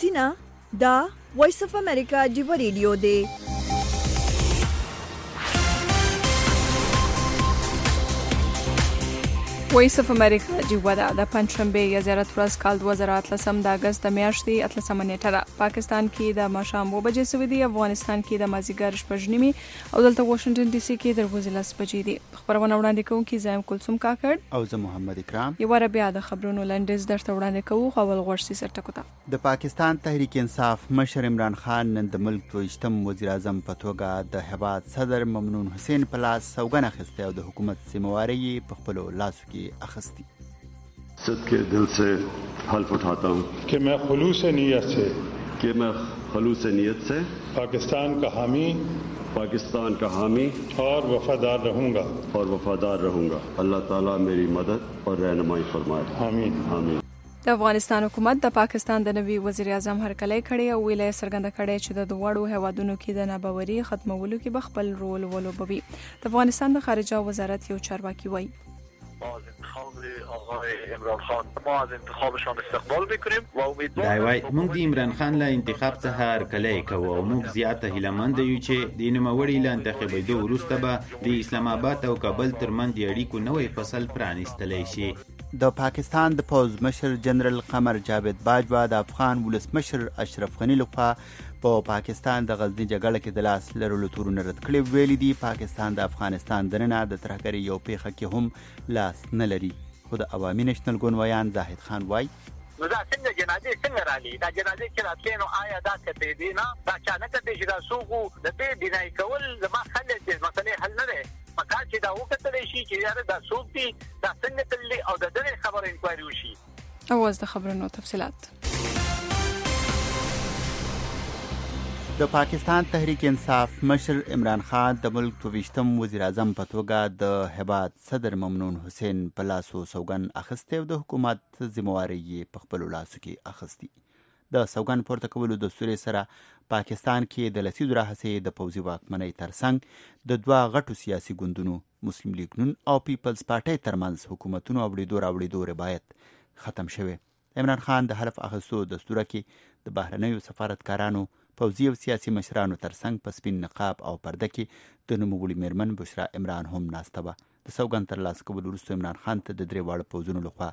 حسینه دا وایس اف امریکا ډیو ریډیو دی. وایس اف امریکا جیوه ده د پنځشنبه 11 ورځ کال 2018 د اگست د میاشتې 18 نیټه ده. پاکستان کې د ماښام 2 بجې سوي دي، افغانستان کې د مازیګر 6:30 او دلته واشنگټن ډي سي کې د ورځې 10 بجې دي. خبرونه وړاندې کوونکی زایم کلثوم کاکړ او زه محمد اکرام. یو ور بیا د خبرونو لنډیز درته وړاندې کوو. خو اول غوښتي سرټکو ته د پاکستان تحریک انصاف مشر عمران خان نن د ملک 28م وزیر اعظم په توګه د هیواد صدر ممنون حسین په لاس سوګند اخیسته او د حکومت ذمہواری په خپل لاسو کې اخیستی. صدق کے دل سے حلف اٹھاتا ہوں کہ میں خلوص نیت سے پاکستان کا حامی اور وفادار رہوں گا. اللہ تعالیٰ میری مدد اور رہنمائی فرمائے. آمین. د افغانستان حکومت د پاکستان د نوي وزیر اعظم هرکلی کړی او ویلي څرګنده کړی چې د دوړو هیوادونو کې د ناباوري ختمولو کې به خپل رول ولوبوي. د افغانستان د خارجه وزارت یو چارواکي وایي از انتخاب آقای عمران خان ما از انتخابشان استقبال میکنیم و امیدواریم موږ د عمران خان له انتخاب څخه هرکلی کوو او موږ زیاته هیلهمند یو چې د نوموړي له انتخابېدو وروسته به د اسلام آباد او کابل ترمنځ د اړیکو نوی فصل پرانیستلی شي. د پاکستان د پوز مشر جنرال قمر جاوید باجوا د افغان ولسمشر اشرف غنی لخوا په پاکستان د غزنی جګړه کې د لاس لرلو تورونه رد کړي. ویلي دي پاکستان د افغانستان دننه د ترهګرۍ یو پیښه کې هم لاس نه لري. خو د عوامي نېشنل ګوندویان زاهد خان وایي نو دا څنګه جنازې رالي دا جنازې چې راتلې نو آیا دا کته دي نه دا چا نه کته چې دا سوقو د دې بنای کول زما خلک د مسلې حل نه دی. مکه چې دا وکړل شي چې یاره دا سوق دي دا څنګه تللی او د دې خبرو انکوایري وشي. اواز د خبرونو تفصيلات. د پاکستان تحریک انصاف مشر عمران خان د ملک 28م وزیر اعظم په توګه د هیواد صدر ممنون حسین په لاسو سوګند اخیسته او د حکومت ذمہواری یې په خپل لاسو کې اخیستی. د سوګند پورته کولو د سوري سره پاکستان کې د لسیزو راهیسې د پوځي واکمنۍ ترڅنګ د دوه غټو سیاسي ګوندونو مسلم لیگ نون او پیپلز پارټۍ ترمنځ حکومتونو اوړېدو روایت ختم شوی. عمران خان د حلف اخیستو دستور کې د بهرنیو سفارتکارانو پوځي او سیاسي مشرانو ترڅنګ په سپین نقاب او پرده کې د نوموړي میرمن بشرا عمران هم ناسته وه. د سوګند ترلاسه کولو وروسته عمران خان ته د درې واړو پوځونو لخوا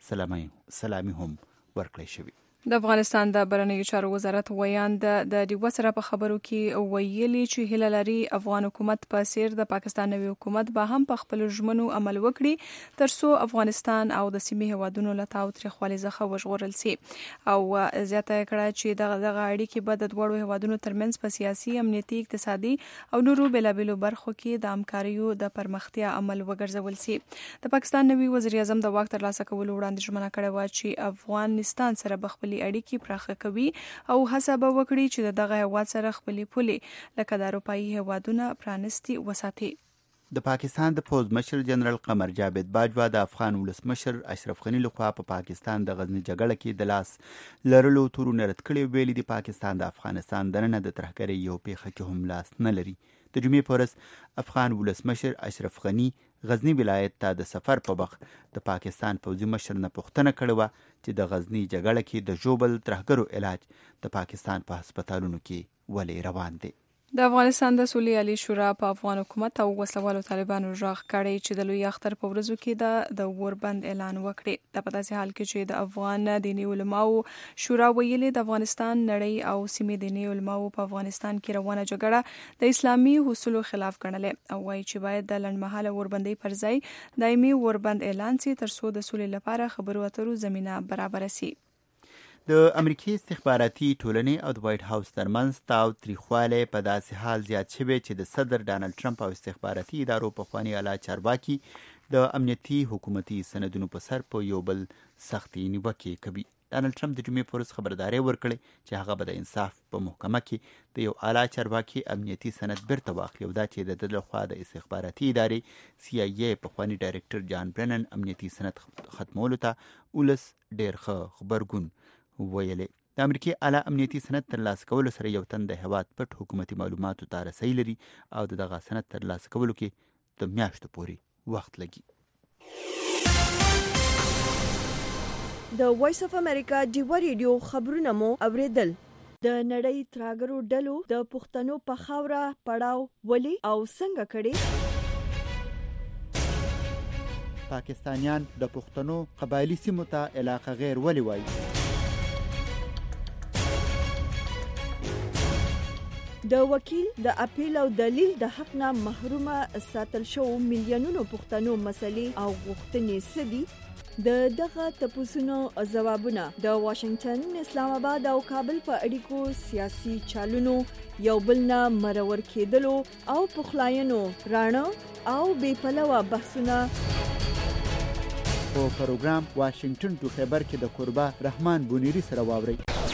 سلامي هم ورکړی شوي. د افغانستان د بهرنیو چارو وزارت ویاند د ډیوه سره په خبرو کې ویلي چې هیله لري افغان حکومت په څیر د پاکستان نوي حکومت به هم په خپل ژمنو عمل وکړي ترڅو افغانستان او د سیمې هیوادونو له تاو تریخوالي څخه وژغورل شي. او زیاته کړه چې دغه اړیکې به د دوړو هیوادونو ترمنځ په سیاسي، امنیتي، اقتصادي او نورو بېلابېلو برخو کې د همکاریو د پرمختیا عمل وګرځول شي. د پاکستان نوي وزیر اعظم د واک ترلاسه کولو وړاندې ژمنه کړې وه چې افغانستان سره به اړیکې پراخه کوي او هڅه به وکړي چې دغه هیواد سره خپلې پولې لکه د اروپایي هیوادونو پرانستي وساتي. د پاکستان د پوز مشر جنرال قمر جاوید باجوا د افغان ولسمشر اشرف غنی لخوا په پاکستان د غزنی جګړه کې د لاس لرلو تورونه رد کړي. ویلي دي پاکستان د افغانستان دننه د ترهګرۍ یو پیښه کې هم لاس نه لري. د جمعې په ورځ افغان ولسمشر اشرف غنی غزنی ولایت ته د سفر په وخت د پاکستان پوځي مشر نه پوښتنه کړې وه چې د غزنی جګړه کې د ژوبل ترهګرو علاج د پاکستان په هسپتالونو کې ولې روان دی. د افغانستان د سولې عالی شورا په افغان حکومت او وسلوالو طالبانو راغ کړی چې د لوی اختر په ورځو کې د اوربند اعلان وکړي. د په داسې حال کې چې د افغان دیني علماو شورا ویلي د افغانستان نړۍ او سیمې دیني علماو په افغانستان کې روانه جګړه د اسلامي اصولو خلاف ګڼلې او وایي چې باید د لنډمهاله اوربندۍ پر ځای دایمي اوربند اعلان شي ترڅو د سولې لپاره خبرو اترو زمینه برابر شي. د امریکای استخباراتي ټولنې او د وایټ هاوس ترمنځ تاو تریخوالی په داسې حال زیات شوی چې د صدر ډانلډ ټرمپ او استخباراتي ادارو پخواني اعلی چارواکي د امنیتي حکومتي سندونو په سر په یو بل سختي نیوکې کوي. ډانلډ ټرمپ د جمعې په ورځ خبرداری ورکړی چې هغه به د انصاف په محکمه کې د یو اعلی چارواکي امنیتي سند بیرته واخلي او دا چې د ده لخوا د استخباراتي ادارې CIA پخواني ډایرکټر جان برنن امنیتي سند ختمولو ته ولس ډېر ښه غبرګون ویلې. د امریکای اعلی امنیتي سند ترلاسه کولو سره یو تن د هیواد پټ حکومتي معلوماتو ته رسۍ لري او د دغه سند ترلاسه کولو کې د میاشتو پورې وخت لګي. د وایس اف امریکا ډیوا ریډیو خبرونه مو اوریدل. د نړۍ تراګرو ډلو د پښتنو په خاوره پړاو ولي او څنګه کړي. پاکستانیان د پښتنو قبایلی سیمو ته علاقه غیر ولي وایي. د وکیل د اپیل او دلیل د حق نه محرومه ساتل شو میلیونونو پښتنو مسلې او غوښتنې سدي. د دغه تپوسونو ځوابونه د واشنگټن، اسلام آباد او کابل په اړیکو سیاسي چالونو یو بل نه مرور کېدلو او پخلاینو رانه او بې پلوه بحثونه په پروګرام واشنگټن ټو خیبر کې د قربا رحمان بونیری سره واوري.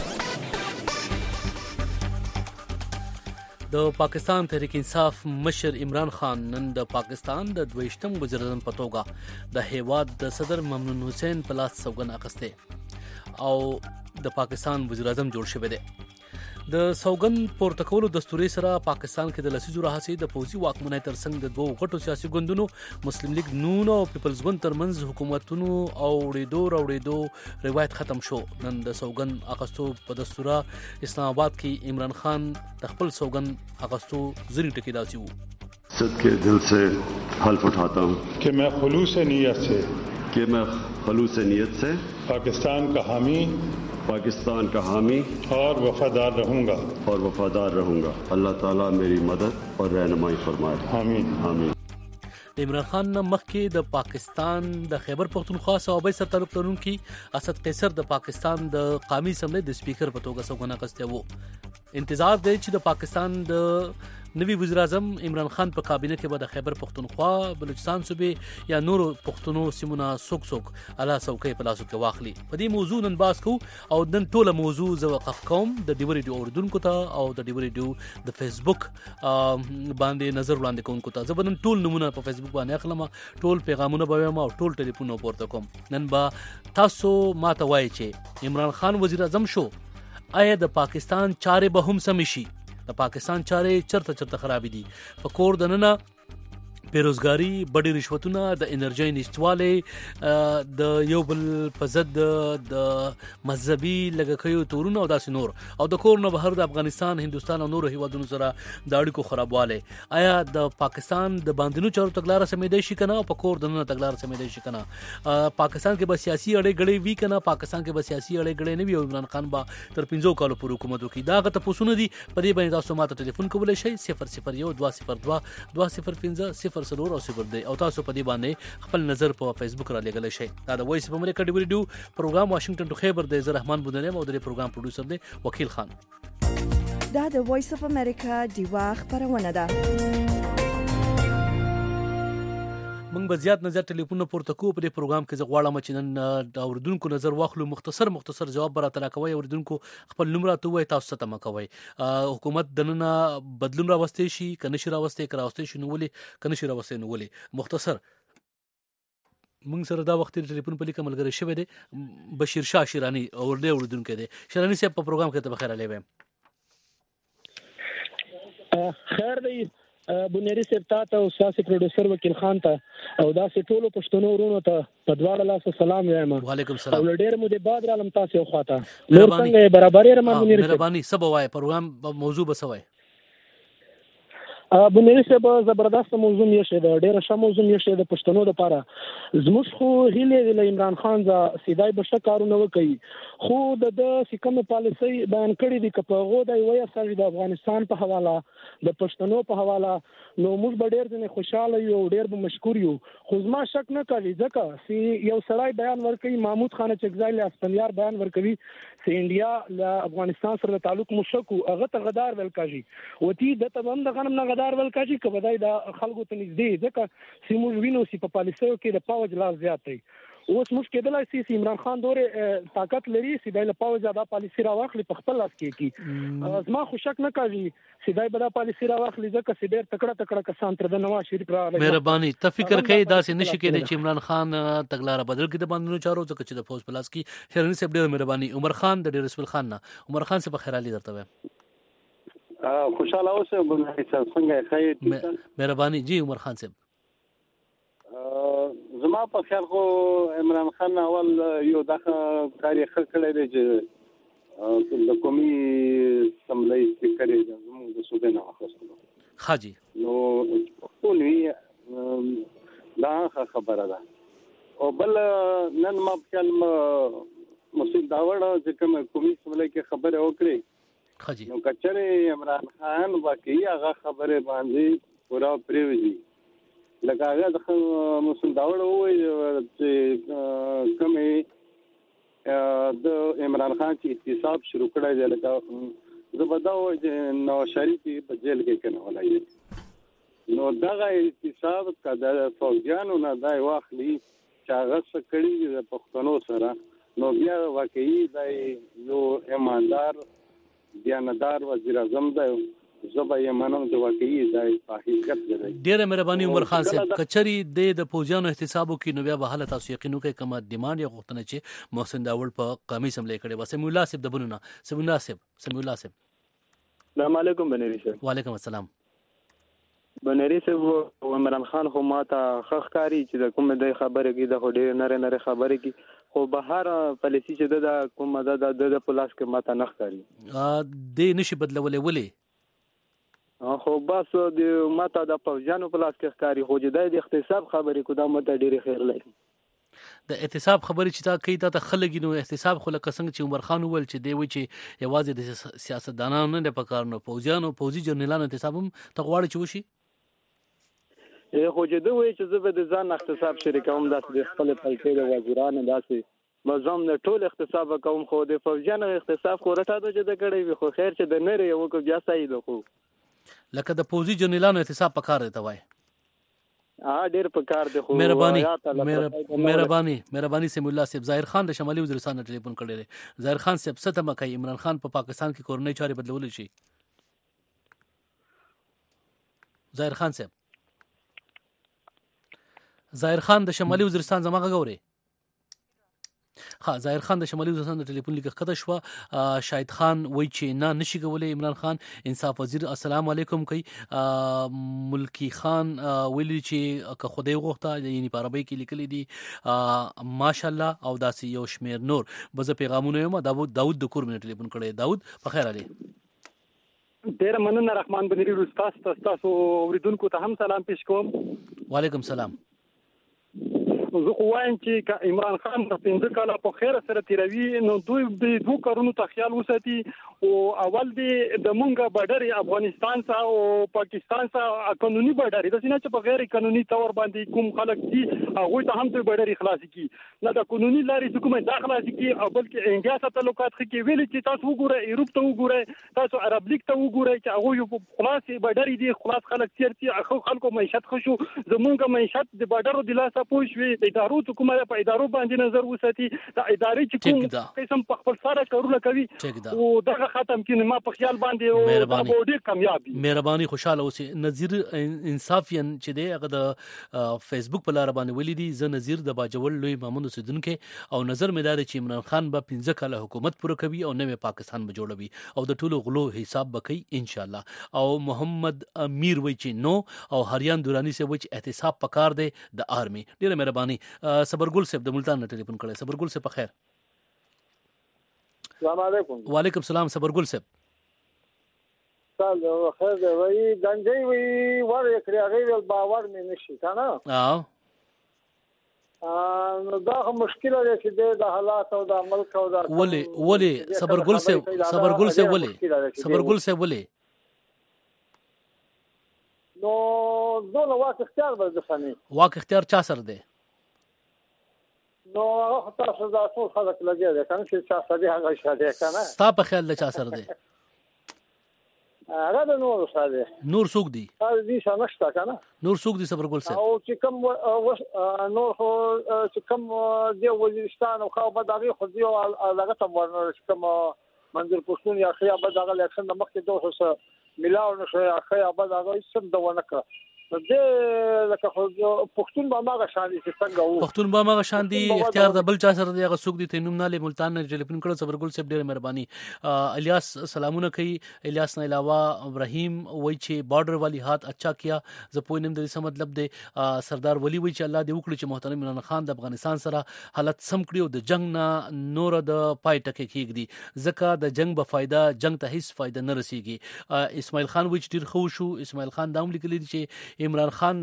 د پاکستان تحریک انصاف مشر عمران خان نن د پاکستان د 22م وزیر اعظم په توګه د هیواد د صدر ممنون حسین په لاس سوګند اخیسته او د پاکستان وزیر اعظم جوړ شوی دی. د سوګند پورته کولو دستوري سره پاکستان کې د لسیزو راهیسې د پوځي واکمنۍ ترڅنګ د دوه غټو سیاسي ګوندونو مسلم لیگ نون او پیپلز ګوند ترمنځ حکومتونو او وړېدو روایت ختم شو. نن د سوګند اخیستو په دستوره اسلام آباد کې عمران خان د خپل سوګند اخیستو ځینې ټکي داسې وو. صدقے دل سے حلف اٹھاتا ہوں کہ میں خلوص نیت سے پاکستان کا حامی اور وفادار رہوں گا. اللہ تعالیٰ میری مدد اور رہنمائی فرمائے. آمین. عمران خان مخکې د پاکستان د خیبر پختونخوا صوبې سره تعلق لرونکي اسد قیصر د پاکستان د قومي اسمبلی د سپیکر په توګه سوګند اخیستی وو. انتظار دی چې د پاکستان د نوی وزیر اعظم عمران خان په کابینه کې به د خیبر پختونخوا، بلوچستان صوبې یا نورو پښتنو سیمونه څوک اعلی څوکۍ په لاسو کې واخلي. په دې موضوع نن بحث کوو او نن ټوله موضوع زه وقف کوم د ډیو ریډیو اوریدونکو ته او د ډیو ریډیو د فیسبوک باندې نظر وړاندې کوونکو ته. زه به نن ټول نمونه په فیسبوک باندې اخلم، ټول پیغامونه به وایم او ټول ټلیفونونه پورته کوم. نن به تاسو ماته وایي چې عمران خان وزیر اعظم شو، آیا د پاکستان چارې به هم سم شي؟ د پاکستان چارې چرته خراب دي. په کور دننه بیروزګاری، بډې رشوتونه، د انرژي نشټواله، د یو بل په ضد د مذهبي لګکیو تورونه او داسې نور، او د کور نه بهر د افغانستان، هندستان او نورو هیوادونو سره د اړیکو خرابواله. آیا د پاکستان د باندینو چارو تګلارې سمېدای شي کنه او په کور دننه تګلارې سمېدای شي کنه؟ پاکستان کې به سیاسي اړې غړې وی کنه؟ پاکستان کې به سیاسي اړې غړې نه وي او عمران خان به تر 15 کالو پورې حکومت وکړي. دا غته پوسونه دي. په دې باندې تاسو ماته ټلیفون کولای شئ 001 202 205 0 او 0 او تاسو په دې باندې خپل نظر په فیسبوک را لګل شئ. دا د وایس اف امریکا ډیو ریډیو پروګرام واشنگټن ټو خیبر د رحمان بودنیم او د پروګرام پروډوسر دی وکیل خان. دا د وایس اف امریکا ډیوا خبرونه ده. موږ به زیات ټلیفونونه پورته کوو په دې پروګرام کې. زه غواړم چې نن د اوریدونکو نظر واخلو. مختصر جواب به راته راکوئ. اوریدونکو خپل نوم راته ووایئ، تاسو څه تمه کوئ. حکومت دننه بدلون راوستی شي که نشي راوستی، که راوستی شي نو ولې، که نشي راوستی نو ولې. مختصر موږ سره دا وخت ټلیفون په لیکه ملګری شوی دی بشیر شاه شیرانی اوریدونکی دی. شیرانی صاحب په پروګرام کې ته بخیر علی ویم. خیر دی بنيري سپتا ته او سیاسي پروډوسر وکیل خان ته او دا ټولو پښتنو ورونو ته په دواړه لاس سلام وایم. وعلیکم السلام. او ډېر مو د بعد رالم تاسو خواته نور څنګه برابرې رحمان بنيري مهرباني سبا وای پروګرام موضوع بسوي. بنيري صاحب زبردست موضوع یې شه د ډېر ښه موضوع یې شه د پښتنو لپاره. زموږ خو هیله د عمران خان ځا سیدای بشه کارونه وکړي، خو د سیکم پالیسي بیان کړی دی چې په غو د ویا سره د افغانستان په حواله د پښتنو په حواله نو موږ به ډېر ځنه خوشاله یو، ډېر به مشکور یو. خو زما شک نه کوي ځکه چې یو سړی بیان ورکوي، محمود خان چغزای له اسپنیار بیان ورکوي چې انډیا له افغانستان سره تعلق مشکو هغه ته غدار ویل کاږي او تی د تبم د غنم نه غدار ویل کاږي که بدای د خلکو ته نږدې ځکه چې موږ وینو چې په پالیسیو کې د پاوج لا زیات دی. اوس موږ کېدلای شي چې عمران خان دورې طاقت لري چې د پاوج دا پالیسی راوخلي په خپل لاس کې کی. زما خو شک نه کوي چې دا به دا پالیسی راوخلي ځکه چې ډېر تکړه کسان تر د نواز شریف را مهرباني ته فکر کوي دا چې نشي کېدای چې عمران خان تګلاره بدل کړي د باندې چارو ځکه چې د فوج پلاس کې هرني صاحب ډېر مهرباني. عمر خان د ډېر رسول خان نه عمر خان څخه خیرالي درته وایم. خوشاله اوسه بنای څنګه خیر مهرباني جی عمر خان صاحب. زما په خیال خو عمران خان اول یو دغه کاری ښه کړی دی چې د قومي اسمبلی سپیکر یې زموږ د صوبې نه واخیستلو. ښه جي. نو ټول وی دا خبره ده. او بل نن ما په خیال مسعود داوړ چې کوم قومي اسمبلی کې خبره وکړي، ښه جي، نو کچره عمران خان واقعي هغه خبره باندې پورا پریوزي لکه هغه د مسعود داوړ وایي چې کومه د عمران خان چې احتساب شروع کړی دی، لکه زه به دا وایم چې نواز شریف په جیل کې کنه ولای، نو دغه احتساب کده فوجیانو نه دای واخلي چې هغه څه کړي د پښتنو سره، نو بیا واقعي دی یو ایماندار دیانتدار وزیر اعظم دی. زبا یې منم چې واقعي دی په حقیقت دی. ډیره مهرباني عمر خان صاحب، کچري د فوجیانو احتسابو کې نو بیا به حالت تاسو یقینو کې کومه ډیماند یا غوښتنه چې محسن داوړ په قومي اسمبلی کړي. واسه مولا صاحب د بنونه سمولا صاحب السلام علیکم بنری صاحب. وعلیکم السلام. بنری صاحب عمران خان خو ماته خخکاری چې د کومه د خبره کې د هډې نره خبره کې خو بهر پالیسی چې د کومه د پلاس کې ماته نخکاری د نشي بدلولې ولې خو بس د ماته د فوجانو پلاس کې ښکاری خو چې د احتساب خبرې کو دا ماته ډېر خیر لري. د احتساب خبرې چې تا کوي ته خلګي نو احتساب خو لکه څنګه چې عمر خان ول چې دی وی چې یوازې د سیاستدانانو نه په کار نه فوجي جنرالانو احتساب هم ته غواړي چې وشي. خو چې دوی وایي چې زه به د ځان احتساب شریکوم، داسې د خپل پلټې د وزیرانو داسې مزام نه ټول احتساب کوم، خو د فوجانو احتساب خو رټاده چې د کړی وي خو خیر چې د نری یو کو بیا صحیح ده. خو لکه د فوجي جنرالانو احتساب پکار دی ته وای ډیر پکار دی. خو مهرباني سیم الله صاحب، ظاهر خان د شمالي وزیرستان ټلیفون کړی دی. ظاهر خان صاحب ستمه کوي عمران خان په پاکستان کې کورنۍ چارې بدلول شي. ظاهر خان د شمالي وزیرستان زماغه غوري. ظاهر خان د شمالي وزیرستان د ټلیفون لیک خطه شو. شاهد خان وای چې نه نشي کولای عمران خان انصاف وزیر السلام علیکم کوي. ملکی خان ویلي چې که خدای غوښته یعنی په عربی کې لیکلي دي ماشاءالله او داسې یو شمیر نور بز پیغامونه یم. داود د کور مې ټلیفون کړی. داود په خیر علي. ډیر مننه رحمان بنری استاد تاسو اوریدونکو ته هم سلام پیش کوم. وعلیکم سلام. زه خو وایم چې عمران خان د 15 کاله په خیر سره تیروي، نو دوی د دوه کارونو ته خیال وساتي. او اول د مونږه بارډر افغانستان سره او پاکستان سره قانوني بارډر د سینې چې په غیر قانوني تور باندې کوم خلک دي هغه ته هم د بارډر خلاص کی نه د قانوني لارې حکومت داخله کی او بلکې انګلیس تعلقات کې ویل چې تاسو وګورئ یورپ ته وګورئ تاسو عرب لیگ ته وګورئ چې هغه یو خلاص بارډر دي خلاص خلک چیرته خلکو معیشت خوشو زمونږه معیشت د بارډر د لاسه پوښوي د ادارو حکومت په ادارو باندې نظر وساتي د ادارې چې کوم قسم په خپل سره کارونه کوي او دغه ختم کینې ما په خیال باندې او ډېر کامیابی. مهرباني خوشاله اوسئ. نذیر انصافیان چې دی هغه د فیسبوک په لار باندې ولیدي زه نذیر د باجوړ لوی مامون اوسیدونکو او نظر مې دا چې عمران خان به 15 کاله حکومت پوره کوي او نوې پاکستان به جوړوي او د ټولو غلو حساب وکړي ان شاء الله. او محمد امیر وای چې نو او هریان دورانی سے وای چې احتساب پکار دی د آرمی. ډیره مهرباني. صبرګل صاحب د ملتان ټلیفون کړی. صبرګل صاحب په خیر. السلام علیکم. وعلیکم السلام. صبرګل صاحب تاسو خیر دی وای گنجي وی ور کړی هغه باور مې نشي کنه. نو دا مشکله ده چې د حالات او د ملک او د ولې صبرګل صاحب ولې نو دونه واک اختیار به ځخني واک اختیار چا سره دی؟ نو هغه تاسو دا ټول خلک لګي ده کنه چې چا سره هغه شاده کنه. ستا په خیال د چا سره دی؟ هغه د نور سره. نور څوک دي؟ دې شنشتا کنه. نور څوک دي صبرګل صاحب؟ او چې کوم نور چې کوم دی وزیرستان او خو به دغه خو دی هغه ته ورنه کوم منظر پښتون یا خیا به دغه اکشن د مخکې دوه ملاو نشو یا خیا به دغه سم د ونه کړ د لکه پښتون به ماغه شان دي څنګه وو پښتون به ماغه شان دي اختیار د بل چا سره دی هغه څوک دي تنوم نه ملتان نه ټلیفون کړو صبرګل صاحب ډېر مهرباني الیاس سلامونه کوي الیاس نه علاوه ابراهیم وای چې بارډر والی هات اچھا کیا ز پوینم د څه مطلب دی سردار ولی وای چې الله دې وکړي چې محترم عمران خان د افغانستان سره حالت سم کړي او د جنگ نه نور د پای ټکه کېږي ځکه د جنگ به فائدہ جنگ ته هیڅ فائدہ نه رسیږي اسماعیل خان وای چې ډیر خو شو اسماعیل خان دا هم لیکلی چې عمران خان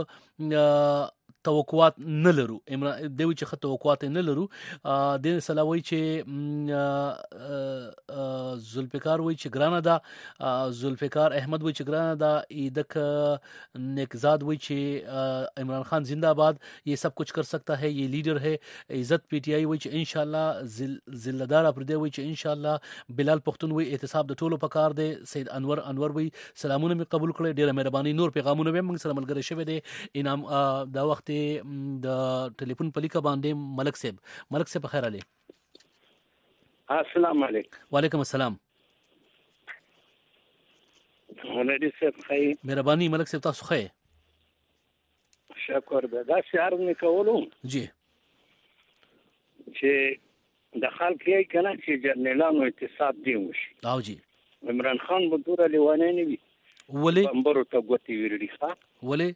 توقعات نه لرو دوی چې توقعات نه لرو د سلاوي چې ذوالفقار وای چې ګرانه دا ذوالفقار احمد وای چې ګرانه دا ایدک نیکزاد وای چې عمران خان زندہ باد یہ سب کچھ کر سکتا ہے یہ لیڈر ہے عزت پی ٹی آئی وای چې انشاءاللہ ذلدار پر دی وای چې انشاءاللہ بلال پختون وای احتساب د ټولو پکار دی سید انور وای سلامونه می قبول کړي ډیره مهرباني نور پیغامونه به موږ سره ملګری شوی دی انعام دا وخت د ټلیفون په لیکه باندې ملک صاحب خیر علي السلام علیکم وعلیکم السلام ولدي صاحب خیر مهرباني ملک صاحب تاسو خیر شکر به دا شعر نه کولو جی چې د خلک یې کنه چې جنرالانو اعتصاب دی وشي او جی عمران خان به دور لیوانه نه وي ولی بمبرو ته ګوتی ویری ښه ولی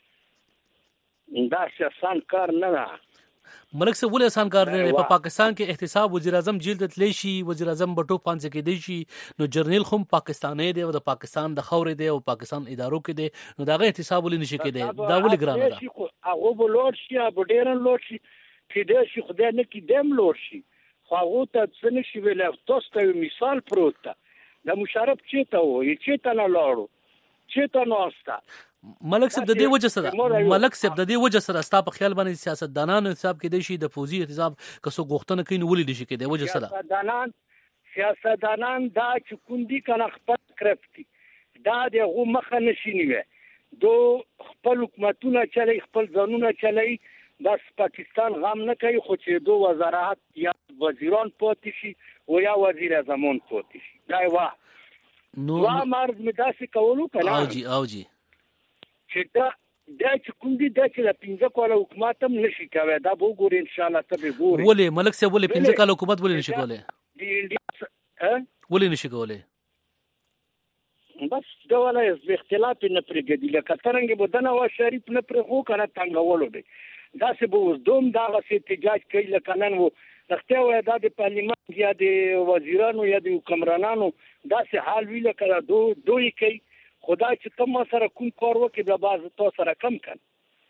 دا آسان کار نه ده ملک صاحب ولې آسان کار نه دی په پاکستان کې احتساب وزیر اعظم جیل ته تللی شي وزیر اعظم بټو پانځه کې دی شي نو جرنیل خو پاکستاني دی او د پاکستان د خورې دی او پاکستان ادارو کې دی نو داغه احتساب ولې نشي کېدی دا ولې ګرانه ده هغه به لوړ شي هغه ډېر لوړ شي چې د شي خدای نه کې دیم لوړ شي خو هغه ته څه نشي ویل تاسو ته مثال پروت ده د مشرف چیته وو چیته نه لاړو چیته نه استا ملک صاحب د دې وجه سره ستا په خیال باندې سیاستدانانو حساب کې دی شي د فوزي احتساب کسو غوښتنه کوي نو ولې دي شي کې د وجه سره سیاستدانان دا چې کوندي کنه خپل کرفتی دا دغه مخه نشي نیوي دو خپل حکومتونه چلي خپل ځانونه چلي د پاکستان غم نه کوي خو چې دو وزارت یا وزیران پاتې شي او یا وزیر اعظم پاتې شي دا وا نو مرز مداسي کولو کنه او جی چې دا چې کوم دي چې د 15 کال حکومت هم نشي کوي دا به وګورئ ان شاء الله ته به ګورئ ولې ملک صاحب ولې 15 کال حکومت ولې نشي کولای ولې نشي کولای بس دا ولا اختلاف نه پرګدي لکه څنګه بدنه وا شریف نه پر خو کنه څنګه دی دا څه به دوم دا غسه احتجاج کوي لکه نن وو تخته و دا د پارلیمان یا د وزیرانو یا د حکمرانانو دا څه حال ویل کړه دوی کوي خدای چې کوم سره کوم کار وکړي د باز تو سره کم کړي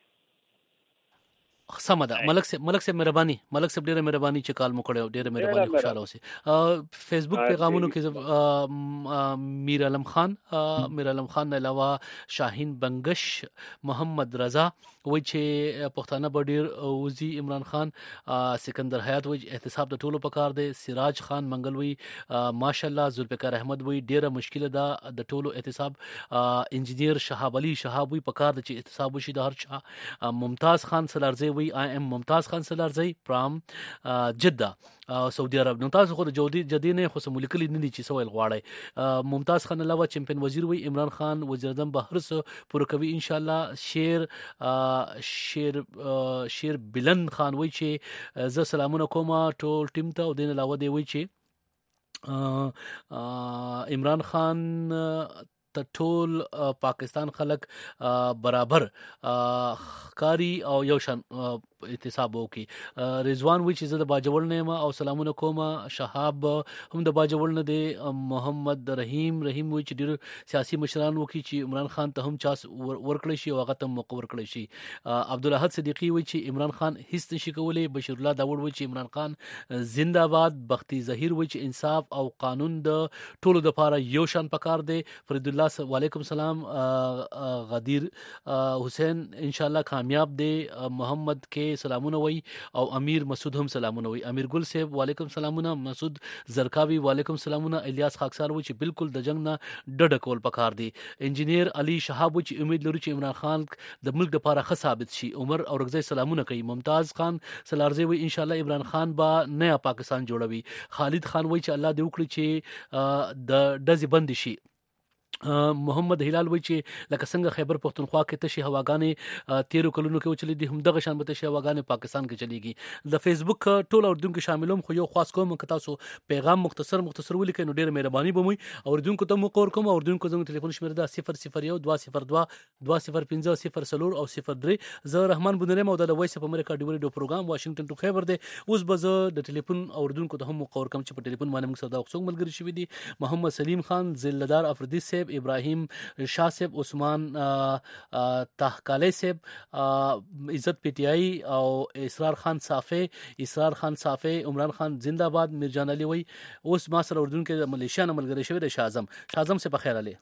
سمدا ملک سے مهرباني ملک سے ډیره مهرباني چې کال مو کړو ډیره مهرباني خوشاله اوسئ فیسبوک پیغامونو کې میر علم خان نه علاوه شاهین بنگش محمد رضا وای چې پښتانه بډیر وزي عمران خان سکندر حیات وای احتساب د ټولو پکار دی سراج خان منګل وای ماشاءالله ذوالفقار احمد وای ډیره مشکله ده د ټولو احتساب انجینیر شهاب علي شهاب وای پکار د چې احتساب وشي د هر چا ممتاز خان سلارزی وی آی ام ممتاز خان سلارزی فرام جده سعودي عرب نو تاسو خو د جدي نه خو سمولیکلی نه دي چې سوال غواړي ممتاز خان علاوه چمپیون وزیر وی عمران خان وزیر اعظم بهر سو پر کوي ان شاء الله شیر بلند خان وی چې ز سلامونه کوم ټول ټیم ته او دین علاوه دی وی چې عمران خان ټول پاکستان خلک برابر کاری او یو شان احتساب وکي رضوان وی چې زه د باجوړ نه او سلامونه کوم شهاب هم د باجوړ نه دی محمد رحیم وی چې ډیر سیاسي مشران وکي چې عمران خان ته هم چاس ورکړی شي او هغه ته موقع ورکړی شي عبدالاحد صدیقی وی چې عمران خان هیڅ نشي کولای بشیر الله داوود وی چې عمران خان زنده باد بختي ظهیر وی چې انصاف او قانون د ټولو د لپاره یو شان پکار دی فرید الله وعلیکم السلام غدیر حسین ان شاء الله کامیاب دی محمد کې سلامونه وای او امیر مسعود هم سلامونه وای امیر ګل صاحب وعلیکم سلامونه مسعود زرکاوی وعلیکم سلامونه الیاس خاکسار وای چې بالکل د جنگ نه ډډ کول پکار دی انجینیر علي شهاب چې امید لري چې عمران خان د ملک لپاره ښه ثابت شي عمر اورغزی سلامونه کوي ممتاز خان سلارزی وای ان شاء الله عمران خان با نیا پاکستان جوړوي خالد خان وای چې الله دې وکړي چې د ډزې بند شي محمد هلال وی چې لکه څنګه خیبر پختونخوا کې تشي هواګانې 13 کلونو کې وچلې دي هم دغه شان به تشي هواګانې پاکستان کې چلیږي د فیسبوک ټول اوردونکو شاملوم خو یو خاص کوم که تاسو پیغام مختصر ولیکئ نو ډیره مهرباني به موي اوردونکو ته مو کور کوم اوردونکو زموږ ټلیفون شمیره ده 001 202 205 0 او 03 زه رحمان بنرم او د وایس اف امریکا ډیوري دو پروګرام واشنگټن ټو خیبر دی اوس به زه د ټلیفون اوردونکو ته هم کور کوم چې په ټلیفون باندې موږ سره د اوسنګ ملګری شوی دي محمد سلیم خان زلدار افریدی صاحب ابراهیم شاه صاحب عثمان تحکالی صاحب عزت پی ٹی آئی او اسرار خان صافی عمران خان زندہ باد میرجان علي وی اوس ما سره اردن کې ملیشیا نه ملګری شوی د شاعظم سے بخیر علي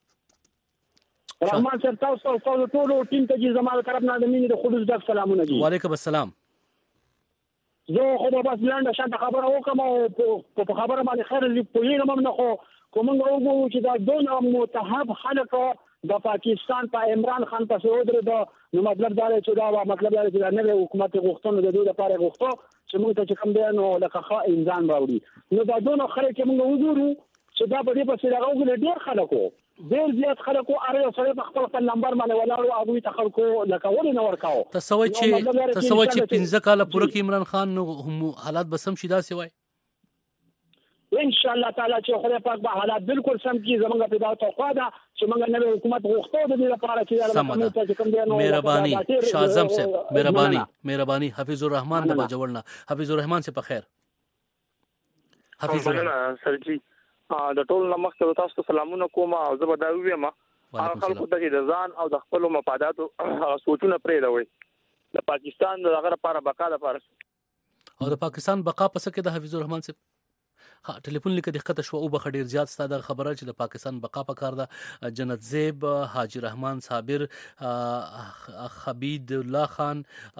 رحمان صاحب تاسو ټول ټیم ته زموږ طرف نه د مینې د خلوص د سلامونه دي وعلیکم السلام زه خو به بس لاندې شانته خبره وکم او په خبره باندې خیر لیکوي نه خو کومه وګورو چې دا دونه متحب خلک د پاکستان په عمران خان په سعودره دا نو مطلب دا چې دا مطلب دا چې د نوې حکومت غوښتنه د دوی لپاره غوښتو چې موږ ته کوم دی نو لکه ښه انسان راوړي نو دا دونه خلک موږ وګورو چې دا په دې په سره راغلي ډېر خلکو ډېر زیات خلکو اره سره په خپل نمبر باندې ولاړو هغه ته خلکو لکه ولې نه ورکاو تسوي چې 15 کال پوره کې عمران خان نو هم حالات بسم شیدا سوای ان شاء الله تعالی چې خدای پاک به حالات بالکل سم کی زمونږ په دعوت خو دا چې موږ نوې حکومت غوښتو د دې لپاره چې کوم دی نو مهرباني شاعظم صاحب مهرباني حفیظ الرحمن د جوړنا حفیظ الرحمن سے په خیر حفیظ الرحمن سرجی د ټول نمخ ته تاسو ته سلامونه کوم او زه به دا ویم هغه خلکو ته د ځان او د خپل مفاداتو سوچونه پرې دوي د پاکستان د هغه لپاره بقا لپاره او د پاکستان بقا پس کې د حفیظ الرحمن صاحب ټلیفون لیکه دقت شو او بخ ډیر زیات ستاده خبره چې د پاکستان بقا پکار ده جنت زیب حاجی رحمان صابر خبید الله خان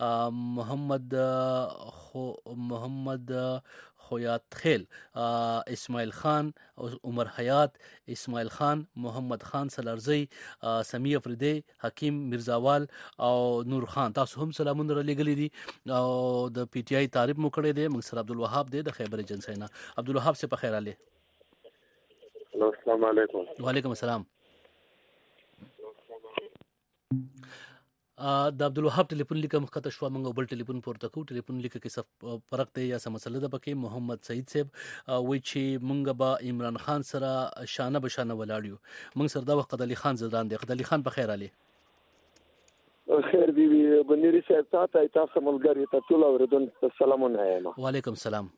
محمد خویات خیل اسماعیل خان عمر حیات اسماعیل خان محمد خان سلارزی سمی افریدی حکیم مرزاوال او نور خان تاسو هم سلامونه لګلې دي او د پی ټی آی تعریف مو کړی دی موږ سره عبدالوهاب دی د خیبر ایجنسی نه عبدالوهاب سے په خیر علي السلام علیکم وعلیکم السلام د عبدالوهاب ټلیفون لیکه مخکته شو موږ بل ټلیفون پورته کو ټلیفون لیکه کې څه فرق دی یا څه مسله ده پکې محمد سعید صاحب وی چې موږ به عمران خان سره شانه بشانه ولاړیو موږ سره دا وخت علي خان زدان دی علي خان په خیر علي خیر دی بنيري صاحب تاسو ملګری ته ټول اوریدونکو ته سلامونه وایم وعلیکم السلام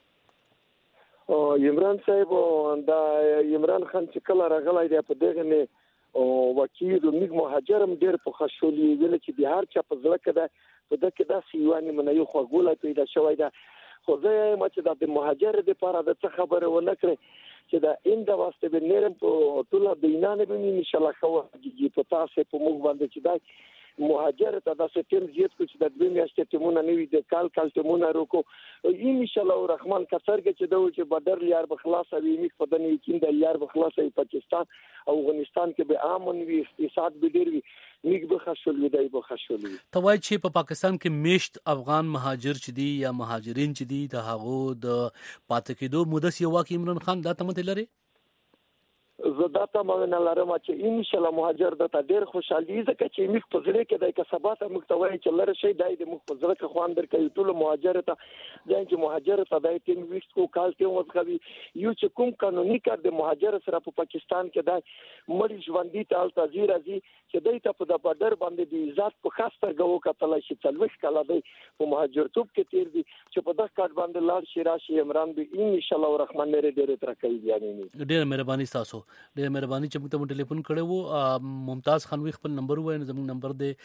عمران صاحب دا عمران خان چې کله راغلی دی په دغه نه او وکیل موږ مهاجرم ډېر په خښولي ویل چې د هر چا په ځل کې دا په دغه د سیوانی منایو خو ګوله پیدا شوی دا خو زه چې د مهاجر د لپاره د څه خبره ونه کړې چې دا انده واسطه به نرم په ټول دینانه به ان شاء الله خو په تاسو په موږ باندې چې دا مهاجر ته د سپتم زیات کو چې د دوی میاشتې تمونه نوي د کال تمونه روکو ان شاء الله الرحمن کثرګه چې دوی چې بدر لیار بخلاص وي میک په دني کې د لیار بخلاص وي پاکستان او افغانستان کې به امن وي اقتصاد به ډیر وي میک به خښول وي دای به خښول وي توای چې په پاکستان کې میشت افغان مهاجر چې دي یا مهاجرین چې دي د هغه د پاتې کېدو مدس یو واکې عمران خان دا تمته لري زداته مونږ لرم چې ان شاء الله مهاجر د ډېر خوشحالي ځکه چې موږ په ځړې کې د کسبات محتوی چې لره شي دای د موږ په ځړې کې خوان درکې ټول مهاجر ته ځکه چې مهاجر ته دای تیم ویښ کو کال ته وځغوي یو چې کوم قانوني کار د مهاجر سره په پاکستان کې دای مړي ژوندۍ تال تازي راځي چې دای ته په د بادر باندې د عزت په خاصه غو کتل شي تلوښ کله دی په مهاجرتوب کې تیر دي چې په دغه کار باندې لاړ شي راشي عمران به ان شاء الله الرحمن ډېر ترقی یعنی ډېر مهرباني تاسو ډېر مهرباني چې موږ ته ټلیفون کړو ممتاز خان وی خپل نمبر وای نو زموږ نمبر دی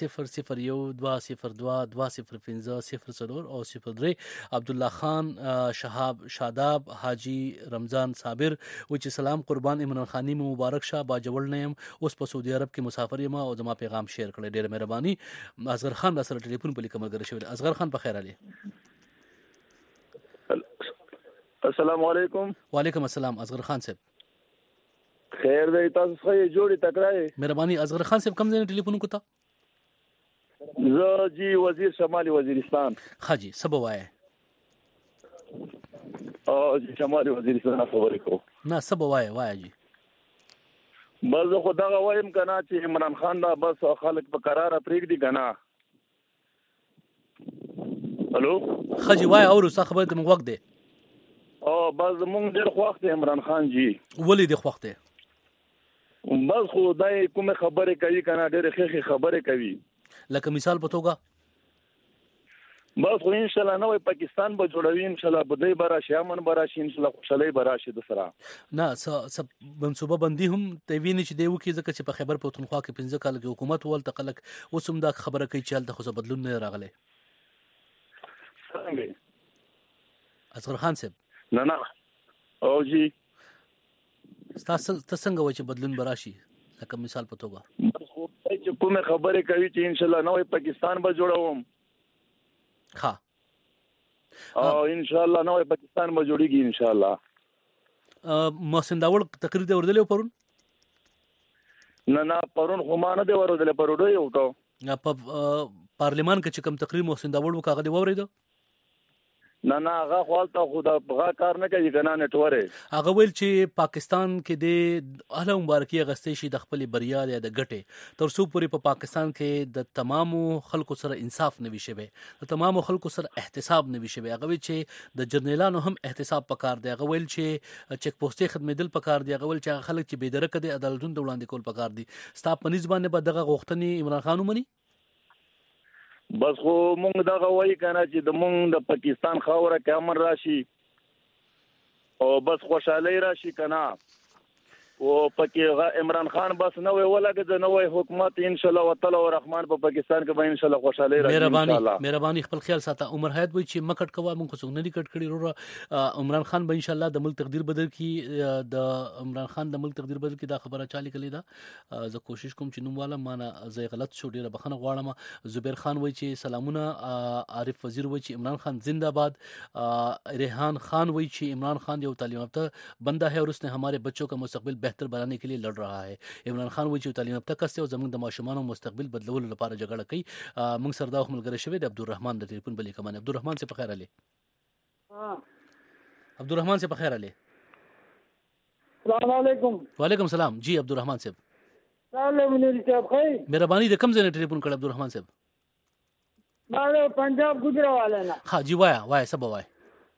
001202050 او 03 عبد الله خان شاداب حاجی رمضان صابر و چې سلام قربان عمران خانی مبارک شه با جوړ نیم اوس په سعودي عرب کې مسافر یم او زما پیغام شیر کړی ډېر مهرباني اصغر خان سره ټلیفون په لیکه ملګری شوی اصغر خان په خیر علي السلام علیکم وعلیکم السلام اصغر خان صاحب خیر دی تاسو څنګه جوړی تکړه مهرباني اصغر خان صاحب کوم ځای ټلیفون کوته زه جی وزیر شمالي وزیرستان حاجی سبا وای او شمالي وزیرستان خبرې کو نه سبا وای جی بس خو دغه وایم کنه چې عمران خان دا بس خلک په قرار پرېږدي کنه. الو خجی وای اورو څه خبره د موږ دی او بس موږ ډېر خوښ دی عمران خان جی. ولې دی خوښ دی؟ بس خو دای کومه خبره کوي کنه ډېر ښه خبره کوي. لکه مثال په توګه بس خو ان شاء الله نوې پاکستان به جوړوي، ان شاء الله بدای براشي، امن براشي، ان شاء الله خوشالۍ براشي د سره. نه منصوبه بندي هم ته ویني چې دی وکي ځکه چې په خیبر پختونخوا کې 15 کال کې حکومت ول تقلق وسوم دا خبره کوي چې هلته خو بدلون نه راغلی. څنګه اصغر خان صاحب؟ نه او جی تاسو څنګه وایي چې بدلون براشي؟ لکه مثال په توګه چې کومه خبره کوي چې ان شاء الله نوې پاکستان به جوړوم. ها او ان شاء الله نوې پاکستان به جوړیږي ان شاء الله. محسن داوړ تقریر دی وردل پرون؟ نه پرون خو ما نه دی وردل، پرون یو ټو په پارلیمان کې چې کوم تقریر محسن داوړ وکړه دی وریدو؟ نه هغه خپلته خدا په کار نه کوي کنه نټوره. هغه ویل چې پاکستان کې د اهل مبارکي غستې شي د خپل بریا یا د ګټه تر څو پورې په پاکستان کې د تمامو خلکو سره انصاف نه وي شوی، د تمامو خلکو سره احتساب نه وي شوی. هغه ویل چې د جرنیلانو هم احتساب پکار دی. هغه ویل چې چک پوسټي خدمتدل پکار دی. هغه ویل چې خلک چې بيدرک دي عدالتونو ته وړاندې کول پکار دي. ستا په نسبانه به دغه غوښتنې عمران خان ومني؟ بس خو مونږ دغه وایي کنه چې د مونږ د پاکستان خاوره کې امن راشي او بس خوشحالي راشي کنه. او پکې عمران خان بس نه وی ولګ د نوې حکومت ان شاء الله وتعالى الرحمن په پاکستان کې به ان شاء الله خوشحالي راشي ان شاء الله. مهرباني خپل خیال ساته. عمر حیات وایي چې مکټ کوا مونږ څنګه نه کټ کړی وروره. عمران خان به ان شاء الله د ملک تقدیر بدل کی. د عمران خان د ملک تقدیر بدل کی دا خبره چالي کړي دا. زه کوشش کوم چې نوم والا معنا زه غلط شو ډیره بخنه غواړم. زبیر خان وایي چې سلامونه. عارف وزیر وایي چې عمران خان زنده باد. ریحان خان وایي چې عمران خان یو تعلیم یافتہ بندہ ہے اور اس نے ہمارے بچوں کا مستقبل بہتر بنانے کے لیے لڑ رہا ہے. عمران خان وایي چې تعلیم یافتہ کس او زموږ د ماشومانو مستقبل بدلولو لپاره جګړه کوي. موږ سره دا ملګری شوی د عبدالرحمن د ټلیفون بلې کمانه. عبدالرحمن سے په خیر علي. عبدالرحمن سے په خیر علي. السلام علیکم. وعلیکم السلام. جی عبدالرحمن صاحب. سلام علیکم صاحب. خیر مهرباني د کوم ځای نه ټلیفون کړ عبدالرحمن صاحب؟ ما پنجاب گجراواله نه. ها جی وای سبا وای.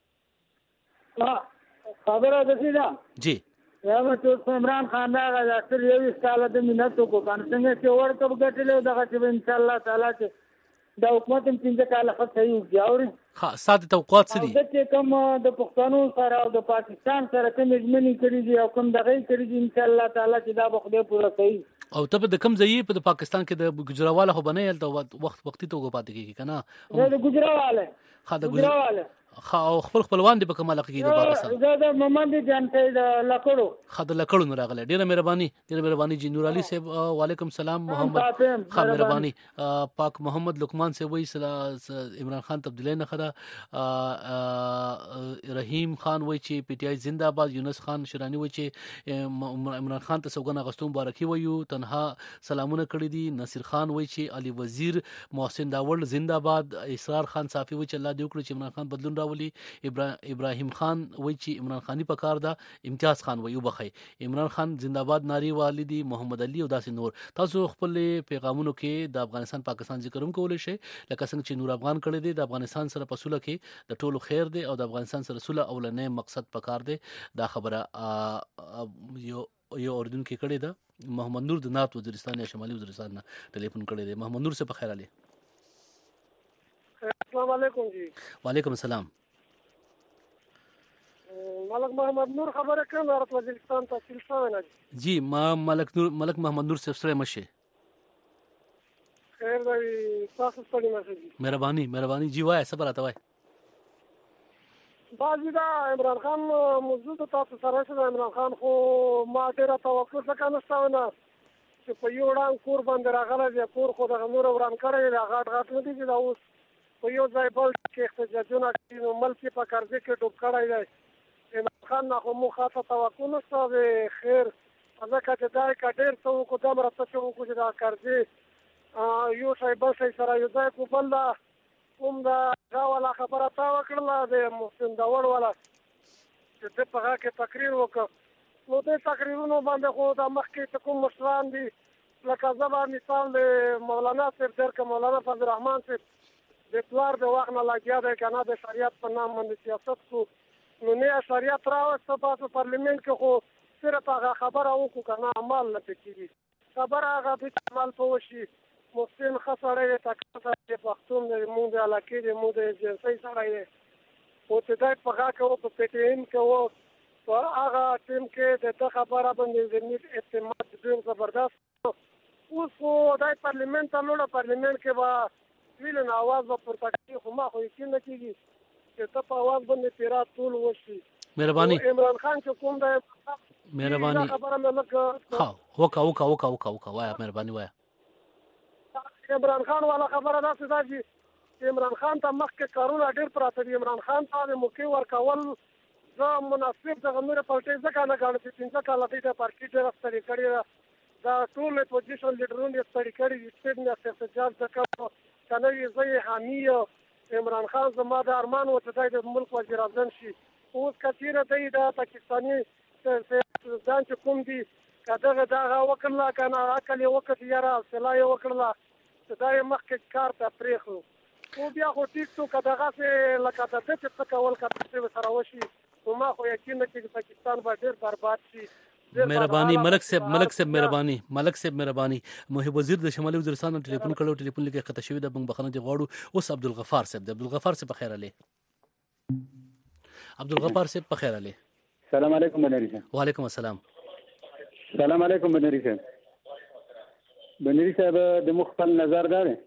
خبره ده سیده. جی هغه ټول عمران خان دا اکثر یو استاله د میناتو کو کان څنګه چې ورته وګټلې دغه چې ان شاء الله تعالی چې د حکومت هم څنګه کاله خصایي وګوري. ها ساده توقعات څه دي؟ چې کوم د پښتنو سره او د پاکستان سره کوم ژمنې کړې دي او کوم دغه کړې دي ان شاء الله تعالی چې دا به خدای پوره کوي. او ته د کوم ځای په پاکستان کې د ګجراواله خو بنې د وختي توګه پاتې کیږي کنه؟ د ګجراواله. د ګجراواله او خپل خپلوان دې په کومه علاقه کې دي پاکستان؟ زه د محمد جان ته د لکړو. د لکړو نه راغله. ډیره مهرباني جی. نور علي صاحب وعلیکم السلام. محمد مهرباني. پاک محمد لقمان صاحب وایي عمران خان تبدیلی نه خدا. رحیم خان وایي چې پی ټی آی زنده باد. یونس خان شرانی وایي چې عمران خان ته سوګند اغوستو مبارکي وایو. تنها سلامونه کړی دي. نصیر خان وایي چې علي وزیر. محسن داوړ زنده باد. اسرار خان صافي وایي چې الله دې وکړي چې عمران خان بدلون راولي. ابراهیم خان وایي چې عمران خاني پکار ده. امتیاز خان وایي وبخي عمران خان زنده باد ناری والدي. محمد علي او داسې نور. تاسو خپل پیغامونو کې د افغانستان پاکستان ذکر هم کولای شئ لکه څنګه چې نور افغان کړی دی. د افغانستان سره په صلح کې د ټولو خیر دی او د افغانستان سره صلح اولنې مقصد پکار دی. دا خبره یو اردن کې کړی ده. محمد نور د نات وزیرستان یا شمالي وزیرستان نه ټلیفون کړی دی. محمد نور سے په خیر علي. السلام علیکم جی. وعلیکم السلام. ملک محمد نور خبره کوم رات وزیرستان تحصیل شوی نه جی. ما ملک محمد نور سے سره مشه. خیر دی تاسو ستړي مشه جی. مهرباني جی. وای صبر اته وای. بعضی دا عمران خان موضوع تاسو سره شو. عمران خان خو ما ډیره توقع څنګه نشته نه چې په یو ډول کور باندې راغله. یا کور خو د نور وران کړی دا غاټ نه دي چې دا اوس په یو ځای بل کې احتجاجونه کوي نو ملک په قرضې کې ډوب کړی دی. عمران خان نه خو مو خاصه توقع نشته د خیر ځکه چې دا که ډېر څه وکړو دا مرسته چې وکړو چې دا قرضې یو شی بل شی سره یو ځای کړو. بل دا کوم دا هغه والا خبره تا وکړله د محسن داوړ والا چې ده په هغه کې تقریر وکړ نو دې تقریرونو باندې خو د مخکې کوم مشران دي لکه زه به مثال د مولانا صاحب درکړم، مولانا فضل الرحمن صاحب د پلار د وخت نه لګیا دی که نه د شریعت په نام باندې سیاست کو، نو نه شریعت راوسته په پارلیمنټ کې خو صرف هغه خبره وکړو که نه عمل نه پرې کېږي، خبره هغه بیت عمل په وشي. محسن ښه سړی دی، تکړه سړی دی، پښتون دی، مونږ د علاقې دی، مونږ د ایجنسۍ سړی دی، خو چې دی په غا کې و په پی ټي ایم کې و په هغه ټیم کې د ده خبره باندې زموږ اعتماد ډېر زبردست. اوس خو دی پارلیمنټ ته لوړه، پارلیمنټ کې به ویلن اواز به پورته کوي، خو ما خو یقین نه کېږي چې ته په اواز باندې پیرات ټول وشي. مهرباني عمران خان چې کوم دی مهرباني خبره مې لږ ها وکا وایا مهرباني وایا. عمران خان والا خبره داسې ده چې عمران خان ته مخکې کارونه ډېر پراته دي. عمران خان ته د موقع ورکول زه مناسب دغه نورې پارټۍ ځکه نه ګڼم چې 15 کاله دوی د پارټي ډېره ستړې کړې ده، دا ټول اپوزیشن لیډرونه یې ستړي کړي دي. سټیټ نه احتجاج ځکه که نه وي زه یې حامي یم. عمران خان زما د ارمان و چې دی د ملک وزیر اعظم شي. اوس که چېرې دی د پاکستاني ځان چې کوم دي که دغه وکړله که نه عقل یې وکړ یاره حوصله یې وکړله چې دا یې مخکې کار ته پرېښو، خو بیا خو ټیک شو که دغسې لکه د ده چې څه کول که داسې سره وشي نو ما خو یقین نه چې پاکستان به ډېر برباد شي. مهرباني ملک صاحب مهرباني محب وزیر د شمالي وزیرستان نه ټلیفون کړو، ټلیفون لیکه خطا شوی د بنګ بخنه دی غواړو. اوس عبدالغفار صاحب دی. عبدالغفار صاحب بخیر علي. عبدالغفار صاحب بخیر علي. السلام علیکم بنری صاحب. وعلیکم السلام. السلام علیکم بنری صاحب. بنری صاحب د مخ خپل نظر دا دی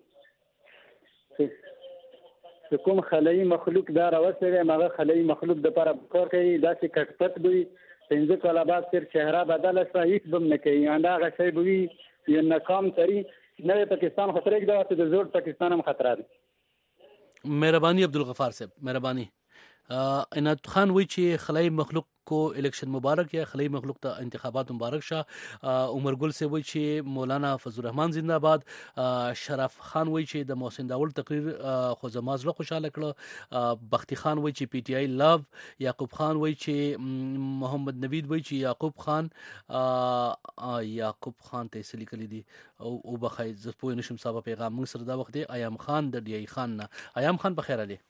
چې کوم خلایي مخلوق دا راوستلی دی هغه خلایي مخلوق دپاره کار کوي، داسې کټپټ به وي 15 کاله بعد صرف چهره بدله شوه هېڅ به هم نه کوي، همدغه شی به وي یو ناکام سړي. نوی پاکستان خو پرېږده چې د زوړ پاکستان هم خطره دی. مهرباني عبدالغفار صاحب مهرباني. عنایت خان وایي چې خلایي مخلوق کو الیکشن مبارک یا خلایي مخلوق ته انتخابات مبارک شه. عمر ګل صاحب وایي چې مولانا فضل الرحمن زنده باد. شرف خان وایي چې د محسن داول تقریر خو زما زړه خوشاله کړه. بختي خان وایي چې پی ټی آی لو. یعقوب خان وایي چې محمد نوید وایي چې یعقوب خان ته څه لیکلي دي او بخای زه پوه نشم صاحب پیغام موږ سره دا وخت دی. ایام خان د ډي آی خان نه. ایام خان بخیر علي.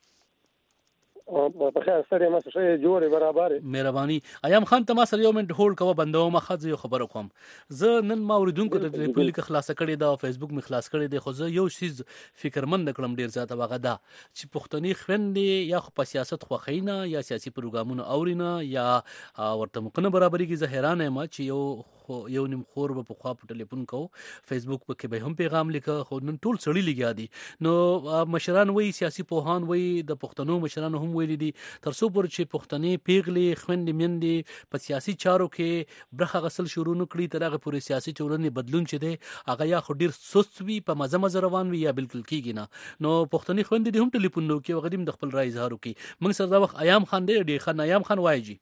بخیر سره ما څه جوړه برابر. مهرباني ایام خان ته ما سره یو منټ هولډ کوه بندو ما خځه یو خبره کوم. زه نن ما اوریدونکو د ټلیفون لیک خلاص کړی دا فیسبوک می خلاص کړی دی، خو زه یو شیز فکرمند کړم ډیر زیاته واغه دا چې پښتني خويندې یا خو په سیاست خوخینه یا سیاسي پروګرامونه اورینه یا ورته مقنه برابرۍ کې زه حیران یم چې یو نیم خور په خوا په ټلیفون کو فیسبوک په کې به هم پیغام لیکه، خو نن ټول سړی لګیا دي. نو مشران وایي سیاسي پوهان وایي د پښتنو مشران هم ویلي دي تر څو پر چې پښتنې پیغلې خويندې میندې په سیاسي چارو کې برخه غسل شروع نکړي تر هغه پورې سیاسي ټولنې بدلون چې دی هغه یا خو ډیر سست وي په مزه روان وي یا بالکل کیږي نه. نو پښتنې خويندې دې هم ټلیفون نو کې وغدیم د خپل رائے اظهار وکړي. موږ سره دا وخت ایام خان دی ډیر خان. ایام خان وایي جی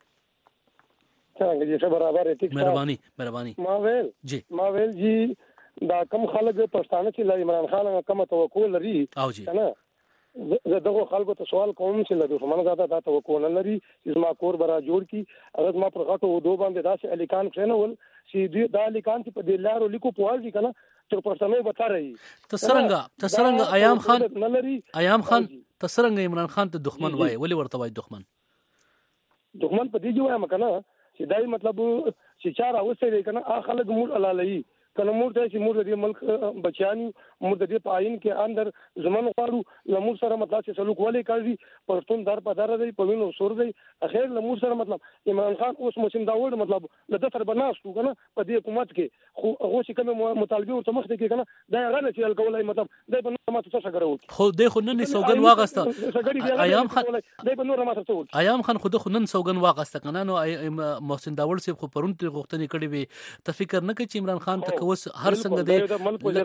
څنګه چې برابر ټیک مهرباني ما ویل جی دا کم خلک پښتانه چې عمران خان کوم توقع لري کنه زه دغه خلکو ته سوال کوم چې له دښمن زاده دا توقع نه لري چې ما کور برا جوړ کی اگر ما پر غټو دو باندې داسې الیکان کښنول چې دا الیکان چې په دې لارو لیکو پوالږي کنه چې پښتنو به ترې تسرنګ ایام خان تسرنګ عمران خان ته دښمن وای ولی ورته وای دښمن په دې جو وایم کنه چې دای مطلب چې چار اوسه دی کنه ا خلک مول علالای کنه مور ته چې مور دې ملک بچانی مور دې پاین کې اندر زمون غواړو لمور سره مطلب چې سلوک ولې کوي پښتون در په دار دی په وینو سور دی اخر لمور سره مطلب عمران خان اوس مسلم داوود مطلب له دفتر بناستو کنه په دې حکومت کې خو هغه چې کوم مطالبه ورته مخ ته کې کنه دا غنه چې الکولای مطلب دای په ما څه غره خو دې خو نن سوګن واغسته ایام خان دای په نور ما څه ایام خان خو د نن سوګن واغسته کنه نو محسن داوود سیب خو پرون ته غوښتنې کړې وي ته فکر نه کوي چې عمران خان ته اوس هر څنګه دی ملک وزیر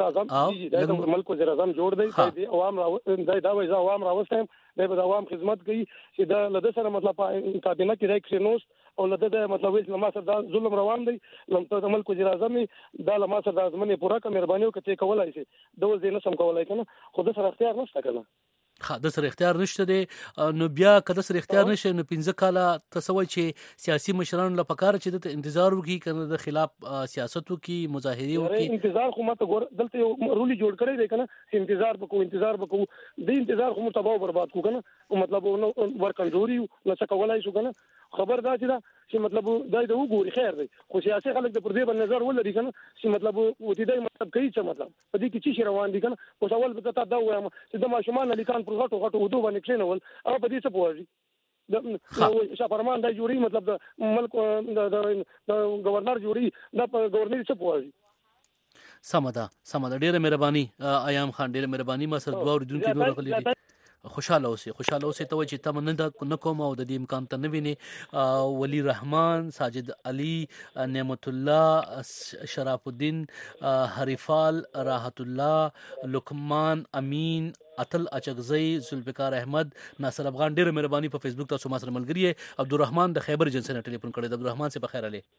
اعظم جوړ دی د عوام دا وایي عوام راوستم د عوام خدمت کوي چې دا لده سره مطلب کابینه کې راځي نوس او لده مطلب وایي لمه سره ظلم روان دی لمته د ملک وزیر اعظم دا لمه سره ځمنه پورا کا مهرباني وکړي کولای شي دوه ځینې سم کولای کنه خود سره اختیار نشته کنه د سر اختیار نشته دی نو بیا کله سر اختیار نشي نو 15 کاله تسوي چې سیاسي مشرانو لپاره چې د انتظار وکي کنه د خلاف سیاست وکي مظاهره وکي انتظار خو ماته ګور دلته یو رولي جوړ کړی دی کنه چې انتظار وکړو د انتظار خو تباہ برباد کو کنه مطلب نو ور کمزوري نو څه کولای شو کنه خبر دا چې مطلب دای د وګوري خیر دی خو سیاسي خلک د پردې باندې نظر ولري کنه چې مطلب وتیدای مطلب کوي چې مطلب په دې کې چې روان دي کنه او سوال به تا دا وایم چې د ماشومان لیکان پر غټو ودو باندې کښینول او په دې څه پوهږي د شاپرمان د جوړي مطلب د ملک د گورنر جوړي د گورنر څه پوهږي سمدا ډیره مهرباني ایام خان ډیره مهرباني ما سره دوه اوریدونکو نور غلي دي خوشاله اوسئ ته چې تم نه کوم او د دې امکان ته نه ویني ولی رحمان ساجد علي نعمت الله شرف الدین حریفال راحت الله لقمان امین اتل اچغزی ذوالفقار احمد ناصر افغان ډیره مهرباني په فیسبوک تاسو ما سره ملګری عبدالرحمن د خیبر جنسن ټلیفون کړی د عبدالرحمن سے بخیر علي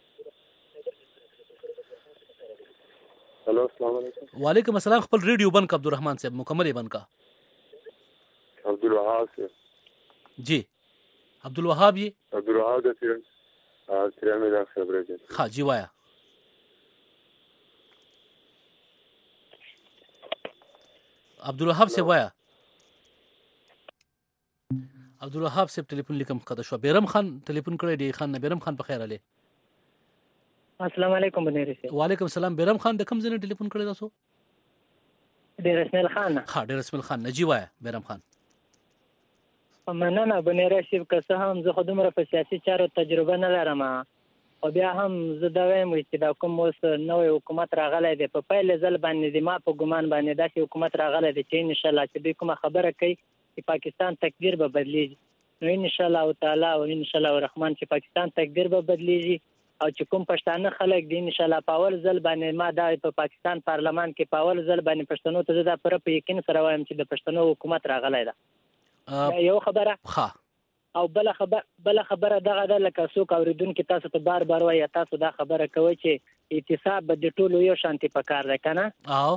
हेलो अस्सलाम वालेकुम वालेकुम अस्सलाम खपल रेडियो बंद का अब्दुलरहमान साहब मुकम्मल बंद का अब्दुल वहाब से जी अब्दुल वहाब ये अब्दुल वहाब द सिरा में दा खबर है हां जी वाया अब्दुल वहाब से वाया अब्दुल वहाब से टेलीफोन लिकम قد شو بیرم خان टेलीफोन کړی دی خان بیرم خان په خیر علي السلام علیکم بنيري سي وعلیکم السلام بیرم خان د کوم ځای نه ټلیفون کړی تاسو ډیر اسماعیل خان ها ډیر اسماعیل خان نجی وای بیرم خان مننه بنيري سي که هم زه خودمره په سیاسي چارو تجربه نه لرم او بیا هم زه دا وایم چې دا کوم اوس نوې حکومت راغلی دی په پیل ځل باندې د ما په ګمان باندې داسې حکومت راغلی دی چې ان شاء الله چې دوی کومه خبره کوي چې پاکستان تقدیر به بدلیږي نو ان شاء الله تعالی او ان شاء الله الرحمن چې پاکستان تقدیر به بدلیږي او چې کوم پښتانه خلک دي ان شاء الله پاول ځل باندې ما دا په پاکستان پارلمان کې پاول ځل باندې پښتنو ته دا پر په یقین سره وایم چې د پښتنو حکومت راغلی ده یو خبره ها او بل خبره دغه د لکه څوک اوریدونکو تاسو ته بار وایي تاسو دا خبره کوي چې اعتصاب به د ټولو یو شانتي پکار ده کنه او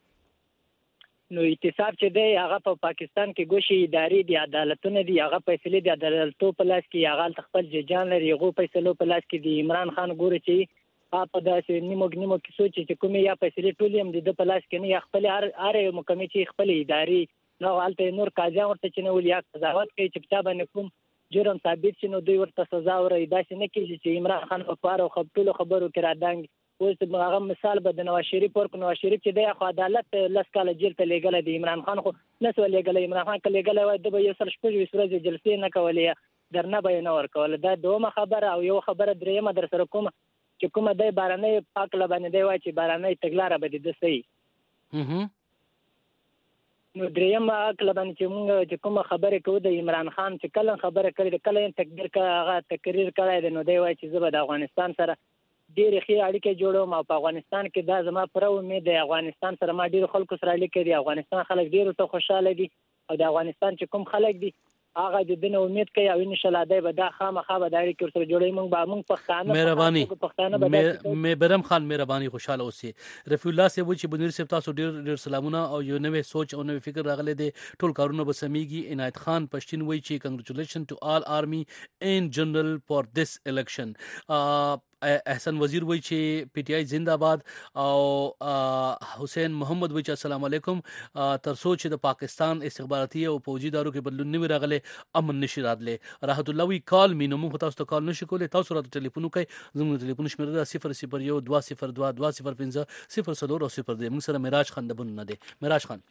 نو اعتصاب چې دی هغه په پاکستان کې ګوشي اداري دي عدالتونه دي هغه فیصله دي عدالتو په لاس کې هغه خپل ججان لري هغه فیصلو په لاس کې دي عمران خان ګوري چې په داسې نیمو کې سوچ چې کومه یا فیصله ټول هم د په لاس کې نه خپل هر محکمې چې خپل اداري نو حالت نور قاضیان ورته چې نو ولیا قضاوت کوي چې په باندې کوم جرم ثابت شي نو دوی ورته سزا ورکړي داسې نه کیږي چې عمران خان په پاره خپل خبرو کې را دنګ اوس هغه مثال به د نواز شریف ورکو نواز شریف چې د خو عدالت لس کاله جیل ته لېګل دی عمران خان خو نسو لېګل عمران خان کله لېګل وای د به یو سر شپږ ورځې جلسې نه کولې درنه به نه ورکول دا دومره خبره او یو خبره دریمه در سره کوم چې کومه د بارانې پاک لبنه دی وای چې بارانې تګلاره به د سي نو دریمه کله باندې چې موږ چې کومه خبره کوو د عمران خان چې کله خبره کړې کله تقدیر کا هغه تقریر کړی دی نو دی وای چې زه د افغانستان سره ډېر ښه اړیکې جوړوم او په افغانستان کې دا زما پر امید دی افغانستان سره ما ډېر خلکو سره اړیکې دي افغانستان خلک ډېر ته خوشاله دي او د افغانستان چې کوم خلک دي هغه د دې امید کوي او ان شاء الله دی به دا خامخا به د اړیکې سره جوړوي موږ پښتانه مهرباني مې برم خان مهرباني خوشاله اوسئ رفیع الله سے و چې بنیر صاحب تاسو ډېر سلامونه او یو نوې سوچ او نوې فکر راغلی دی ټول کارونه به سميږي عنایت خان پښتين وایي چې کنګریچولیشن ټو آل آرمی ان جنرال فور دس الیکشن احسن وزیر وایي چې پی ټی آی زنده‌باد او حسین محمد وایي چې السلام علیکم تر سوچ د پاکستان استخباراتي او فوجي دارو کې بدلون نه راغلی امن نشي راتله راحت الله وی کال مینو مو تاسو ته کال نشي کولای تاسو راته ټلیفون وکړئ زموږ ټلیفون شمیره 001 202 205 0 او 0 دی موږ سره معراج خان د بن نه دی معراج خان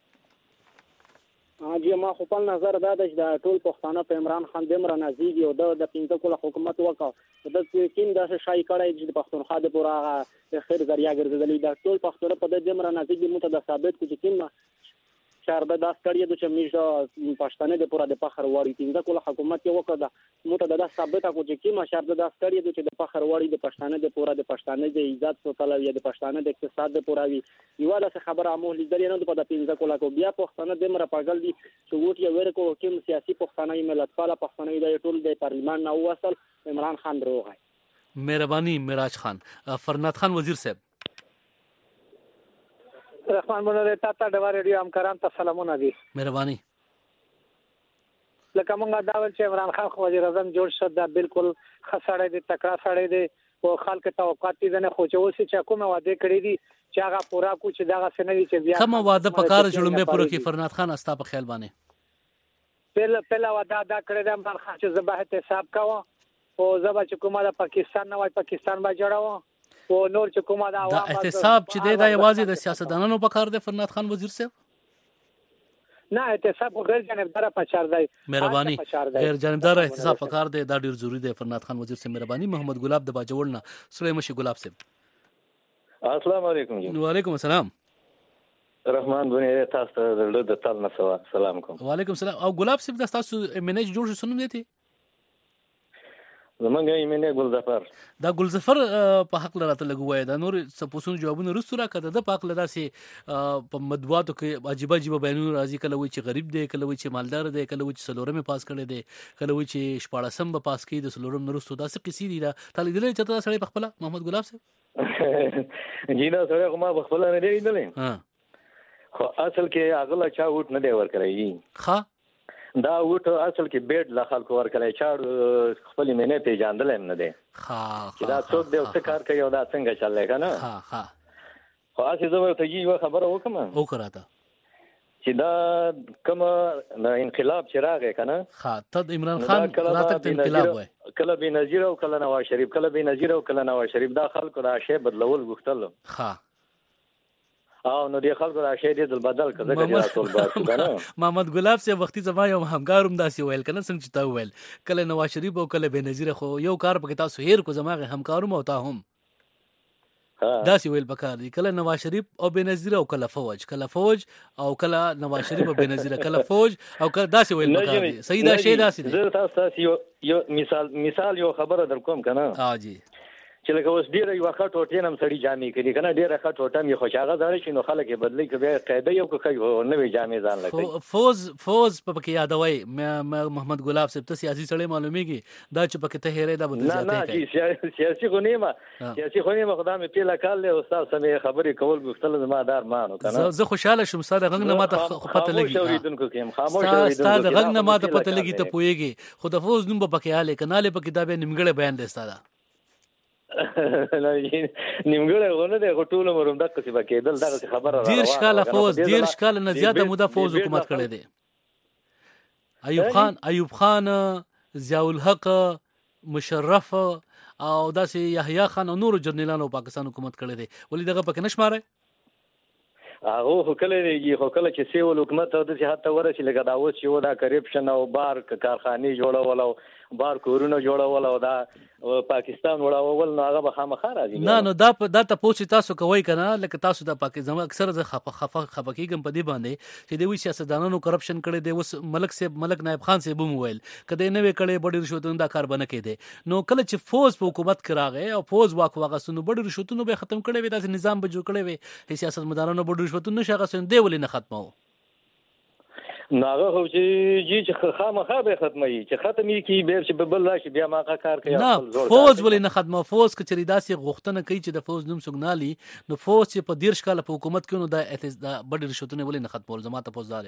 جی ما خپل نظر دا د ټول پښتانه په عمران خان دمر نازیږي او د پینځه کول حکومت وکاو د کین د شای کړای چې پښتونخوا د پورا خیر ذریعہ ګرځیدلی د ټول پښتانه په د دمر نازیږي مو ته د ثابت کو چې کین شهر داس کړی د چې میږه پښتانه د پورا د فخر وړي پینځه کول حکومت یو وکړه مو ته د ثابت کو چې کین شهر داس کړی د چې د فخر وړي د پښتانه د پورا د پښتانه د عزت سوتل یا د پښتانه د اقتصاد د پورا وی یو له خبره مو لیدل نه په د پینځه کول کو بیا پښتانه دمر پاگل دي چې ووټ یې ورکو کوم سیاسي پښتانه ملت پاله پښتانه د ټول د پارلمان نو وصل عمران خان دروغ مهرباني معراج خان فرنات خان وزیر صاحب رحمان بنو تا د ریډیو همکاران ته سلامونه دي. مهرباني. لکه مونږ دا ول چې عمران خان خو وزیر اعظم جوړ شو دا بالکل خسړې دي تکړه سړې دي او خلک توقعات دي نه خو چې اوس چې کومه وعده کړې دي چې هغه پورا کو چې دا څنګه دي چې بیا کومه وعده پکاره جوړمه پوره کې فرنات خان استا په خیال باندې پهلا وعده دا کړې ده عمران خان چې زبحت حساب کاوه او زبا چې کومه د پاکستان نه وای پاکستان با جوړاوه او نور چې کومه دا احتساب چې دی دا یوازې د سیاستدانانو په کار دی فرنات خان وزیر صاحب نه احتساب غیر جانبدار پچار دی. مهرباني غیر جانبدار احتساب په کار دی دا ډیر ضروری دی فرنات خان وزیر صاحب مهرباني. محمد ګلاب د باجوړ نه سلیم شي ګلاب صاحب السلام علیکم. وعلیکم السلام. رحمان بنی تاسو د تل نه سلام کوم. وعلیکم السلام. او ګلاب صاحب د تاسو منیج جوړ شو سنوم دی زمونږ یې منه ګلظفر دا ګلظفر په حق لراته لګوي دا نور سپوسون جوابونه رسو را کده د پاک لدا سي په مدواتو کې عجیب عجیب بیانونه راځي کله وی چې غریب دی کله وی چې مالدار دی کله وی چې سلورمه پاس کړي دی کله وی چې شپاړسم به پاس کړي د سلورم نرسو دا څه قصې دي دا تعالی دې چې تاسو سره په خپل محمد ګلاب صاحب جینا سره کومه په خپل نه دی نه خو اصل کې اغله چا وټ نه دی ور کړی ښا دا وټ اصل کې بیډ لا خلکو ور کړی چاړ خپل مینه پیژاندل هم نه دی چې دا څوک دی څه کار کوي او دا څنګه چلای کنه خو اسی زه ورته یو خبره وکم او کراته چې دا کوم انقلاب چې راغی کنه ته عمران خان راته د انقلاب وای کله بنظیر او کله نواز شریف کله بنظیر او کله نواز شریف دا خلکو دا شی بدلول غوښتل او نو دی خلکو دا شی دې بدل کړه چې ټول باسو کنه. محمد ګلاب صاحب وختي زما یو همکاروم داسې ویل کنه څنګه چې تا ویل کله نواز شریف او کله بنظیر خو یو کار پکې تاسو هیر کو زما همکاروم او تا هم داسې ویل پکار دي کله نواز شریف او بنظیر او کله فوج او کله نواز شریف او بنظیر کله فوج او کله داسې ویل پکار دي صحیح دا شی داسې دي. زه تاسو یو مثال یو خبره در کوم کنه جی چې لکه اوس ډیره یو ښه ټوټې نم سړی جامې کړي کنه ډیره ښه ټوټه مې خوشاغه ځړې شي نو خلک یې بدلی کوي قاعده یو کوي نوې جامې ځان لګي فوز په کې یادوي محمد ګلاب صاحب ته سیاسي سړی معلومیږي دا چې پکې ته هېرې دا بده ځاتې کوي سیاسي خو نیمه خدای مې پیله کال له استاد سمې خبرې کول غوښتل زما دار مانو کنه زه خوشاله شوم ساده غنګ نه ماته پته لګي ساده غنګ نه ماته پته لګي ته پويږي خو د فوز نوم په کې حاله کناله پکې دا به نیمګړی بیان دی ساده نیمګړی غونه دی ټول مروم دغه څه بکیدل دغه خبره را ډیر شکاله فوز ډیر شکاله نه زیاته موده فوز حکومت کړی دی ایوب خان ضیاء الحق مشرف او داسې یحیی خان او نور جنرالانو پاکستان حکومت کړی دی ولی دغه پکې نشماره هغه کله چې سیول حکومت او د حتی ورسې لګا دا اوس یو دا کرپشن او بار کارخانه جوړول او بار کورونه جوړول او دا پاکستان وړاول نو هغه به خامخا راځي نه دا ته پوښتنه تاسو کوی کنه لکه تاسو د پاکستان اکثر ز خفقېږم په دې باندې چې دوی سیاستدانانو کرپشن کړي دی اوس ملک نائب خان صاحب هم ویل کله نه وکړي بډې رشوتونو دا کار بنه کړي نو کله چې فوز په حکومت کې راغی او فوز واغسنو بډې رشوتونو به ختم کړي وي داسې نظام به جوړ کړي وي سیاستمدارانو بډې رشوتونو نشغسن دی ولې نه ختمو ناغه خو چې خامخا به ختمي چې ختمي کی به چې بل راشي بیا ما کار کوي نه فوز ولې نه ختمه فوز کچري داسې غوښتنه کوي چې د فوز نوم سګنالي نو فوز چې په 10 کال په حکومت کې نو دا بډې رشوتونه ولې نه ختمول زما ته پوزدار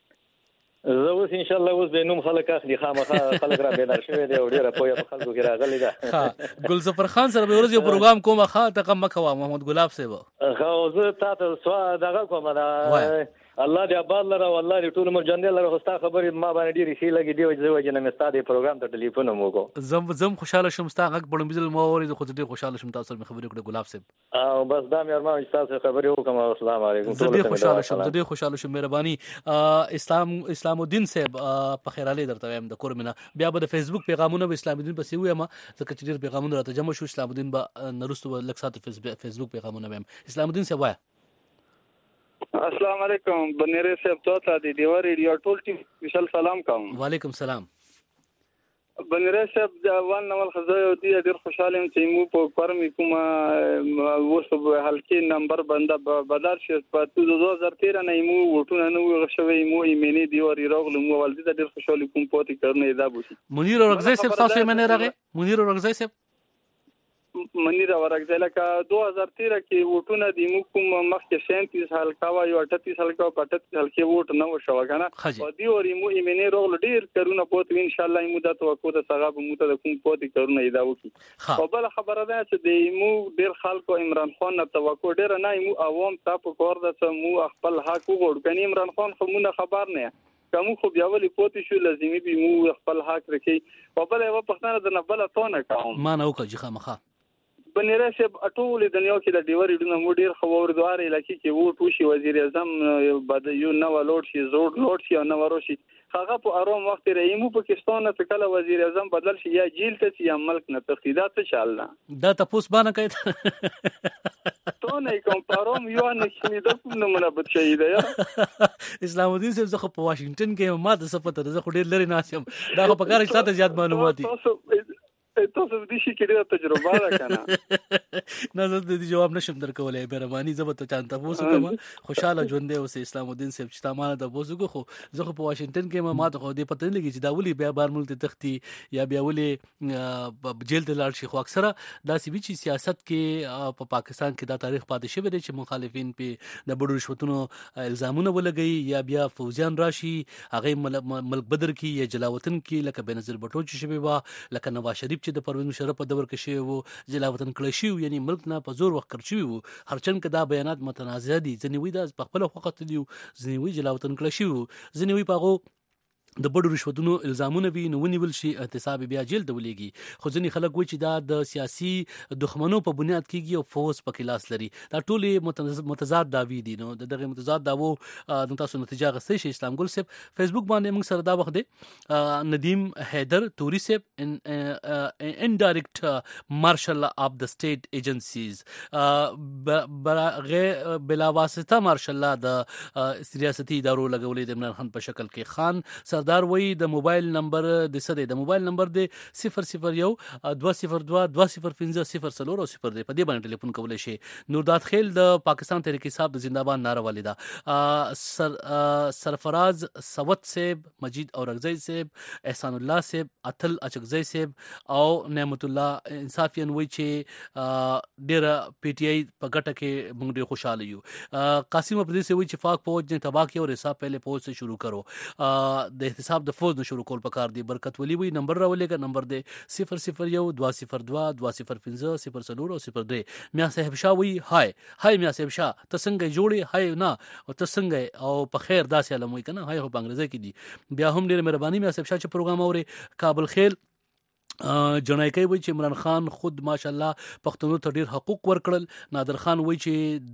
زه اوس ان شاء الله اوس به نوم خلک اخلي خامخا خلک را بیدار شوی دی او ډیره پوهه په خلکو کې راغلی ده ګلظفر خان سره به ورځ یو پروګرام کومه ښه ته کم مکوا محمد ګلاب صاحب خو زه تاسو سوا دغه کوم دا الله دې آباد لره والله دې ټول مر جنډه لره خوستا خبرې ما باندې ډېری شي لګي دی چې وجه نه مستاد پروګرام ته ټلیفون مو کو زم خوشاله شوم ستا غږ پړم بزل مو اوري خو دې خوشاله شوم تاسو سره خبرې کړې ګلاب صاحب او بس دا مې ارمان تاسو خبرې وکم السلام علیکم زه خوشاله شوم مهرباني اسلام الدین صاحب په خیر علي درته وایم د کورمنه بیا به د فیسبوک پیغامونه به اسلام الدین پسې وایم ځکه چې ډېر پیغامونه راته جمع شو اسلام الدین به نرستو لک سات فیسبوک پیغامونه وایم اسلام الدین صاحب السلام علیکم بنیره صاحب ته د دیوار ریډیو ټول ټیم وشل سلام کوم وعلیکم سلام بنیره صاحب د اول نوال خزای او دی ډیر خوشاله یم چې مو په کورم کومه وسو حلقه نمبر بنده بدل شي په 2013 نه مو وټونه نو غشوي مو ایمنی دیوار راغلو مو ولدي ډیر خوشاله کوم پوتې کرنه دا بوشي منیر اورغزی صاحب تاسو یې منه راغی منیر اورغزی صاحب منیر ورکځه لکه 2013 کې ووټونه د کوم مخکې 37 حلقه وا یو 38 حلقه او 38 حلقه ووټ نه وشو کنه او دی اور مو ایمنه رول ډیر کارونه پوت ان شاء الله مو د توقع د ثغاب مو ته کوم پوت کارونه ایدا وکي او بل خبره ده چې د مو ډیر خلکو عمران خان نه توقع ډیر نه مو عوام تاسو کور د مو خپل حق وګورو کني عمران خان خو مونږ خبر نه کوم خو بیا ولې پوت شو لازمي به مو خپل حق رکي او بل یو پښتنه د نبل تونه کوم ما نه وکړه خامخا بنیره شپ اټول د دنیا کې د ډیوري ډونه مو ډیر خبر دواره لکه کې وو ټوشي وزیر اعظم بعد یو نو لوډ شي زوړ لوډ شي او نو ورشي هغه په اروم وخت رئیمو پاکستان ته کله وزیر اعظم بدل شي یا جیل ته یا ملک نه تخیدات ان شاء الله دا تاسو باندې کوي ته نه کوم پروم یو نه شي د کوم نمونه بد شي دی اسلام الدین صاحب زه په واشنگټن کې ما د سپته زه خو ډیر لري ناسم دا په کار شته زیات معلومات دي تاسو د شي کې ډېره تجربه ده کنه نه زه د جواب نشم درکولای مهرباني زه به ته چانته پوسو کوم خوشاله ژوند دی اوس اسلام الدین صاحب چې تمانه د پوسو خو زه په واشنگټن کې ما ته خو دې پته نه لګي چې دا ولي بیا بار ملک تختی یا بیا ولي جیل ته لاړ شي خو اکثره دا سی چې سیاست کې په پاکستان کې دا تاریخ پاتې شوی دی چې مخالفین په د بډو رشوتونو الزامونه ولګي یا بیا فوزیان راشي هغه ملک بدر کې یا جلاوطن کې لکه بنظیر بټو چې شوی وا لکه نواز شریف چې د پروین مشرف په دور کې شوی وو جلاوطن کړی شو یعنی ملک نه په زور وخت کړی شوی وو هرچن کې دا بیانات متنازع دي ځنی وی دا په خپل وخت دی ځنی وی جلاوطن کړی شو ځنی وی پاغو د بډو رشوتونو الزامونه وی نو ونیول شي احتساب بیا جیل ته ولېږي خو ځنی خلک وایي چې دا د سیاسي دښمنو په بنیاد کېږي او فوز په کلاس لري دا ټول متضاد داوی دي نو دغه متضاد داوو نو تاسو نتیجه غستې شي اسلام ګل صاحب فیسبوک باندې موږ سره دا وخت دی ندیم حیدر توري صاحب انډایرکټ مارشل اف د سټیټ ایجنسیز بلا واسطه مارشل د ریاستي ادارو لګولې د عمران خان په شکل کې خان دار وی د موبایل نمبر د سده د موبایل نمبر د 001 202 205 0 په دې باندې ټلیفون کولای شي نورداد خیل د پاکستان تحریک انصاف د زنده‌باد نعره والیدا سرفراز سوت صاحب مجید اورغزی صاحب احسان الله صاحب اتل اچکزی صاحب او نعمت الله انصافیان وی چې ډیر پی ټی آی په ګټه کې موږ ډیر خوشاله یو قاسم افریدی سے وی چې پاک فوج نے تباہ کیا اور حساب پہلے فوج سے شروع کرو د احتساب د فوج نو شروع کول پکار دی برکت ولی وی نمبر راولېګا نمبر دی 001 202 205 0 میا صاحب شاه وی هاي میا صاحب شاه ته څنګه جوړي هاي نه او ته څنګه او په خیر داسې علم وی کنه هاي په انګریزي کې دی بیا هم ډیر مهرباني میا صاحب شاه چې پروګرام اوري کابل خیل جنای کوي چې عمران خان خود ماشاءالله پښتنو ته ډیر حقوق ورکړل نادر خان وایي چې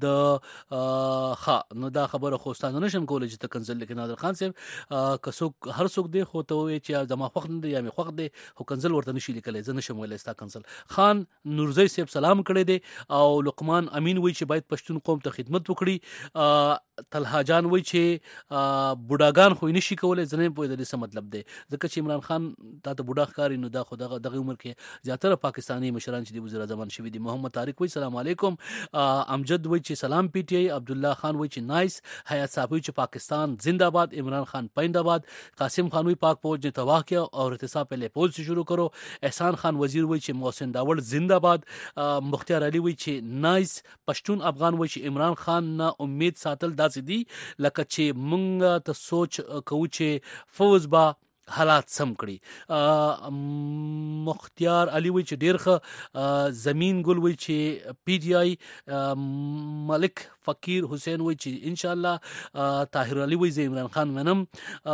د نو دا خبره خو ستاسو نشم کولای چې تکنزل لیکن نادر خان صاحب کڅوک هر څوک دی خو ته وایي چې زما خوښ نه دی یا می خوښ دی خو کنزل ورته نشي لیکلای زه نشم ویلای ستا کنزل خان نورزی صاحب سلام کړی دی او لقمان امین وایي چې باید پښتون قوم ته خدمت وکړي طلحه جان وایي چې بوډاګان خو نشي کولای ځنه په دې څه مطلب دی ځکه چې عمران خان ته بوډا ښکاری نو دا خو دغه عمر کې زیاتره پاکستانی مشران چې د وزیر اعظم شوی دي محمد طارق وای سلام علیکم امجد وای چې سلام پی ټی آی عبد الله خان وای چې نایس حیات صاحب وای چې پاکستان زنده‌باد عمران خان پاینده-باد قاسم خان وای پاک فوج نے تباہ کیا اور احتساب پہلے فوج سے شروع کرو احسان خان وزیر وای چې محسن داوړ زنده‌باد مختار علي وای چې نایس پښتون افغان وای چې عمران خان نه امید ساتل داسې دي لکه چې مونږ ته سوچ کوو چې فوج با حالات سم کړي مختار علي وای چې ډیر ښه زمين ګل وای چې پی ټی آی ملک فقیر حسین وای چې ان شاء الله طاهر علي وای عمران خان منم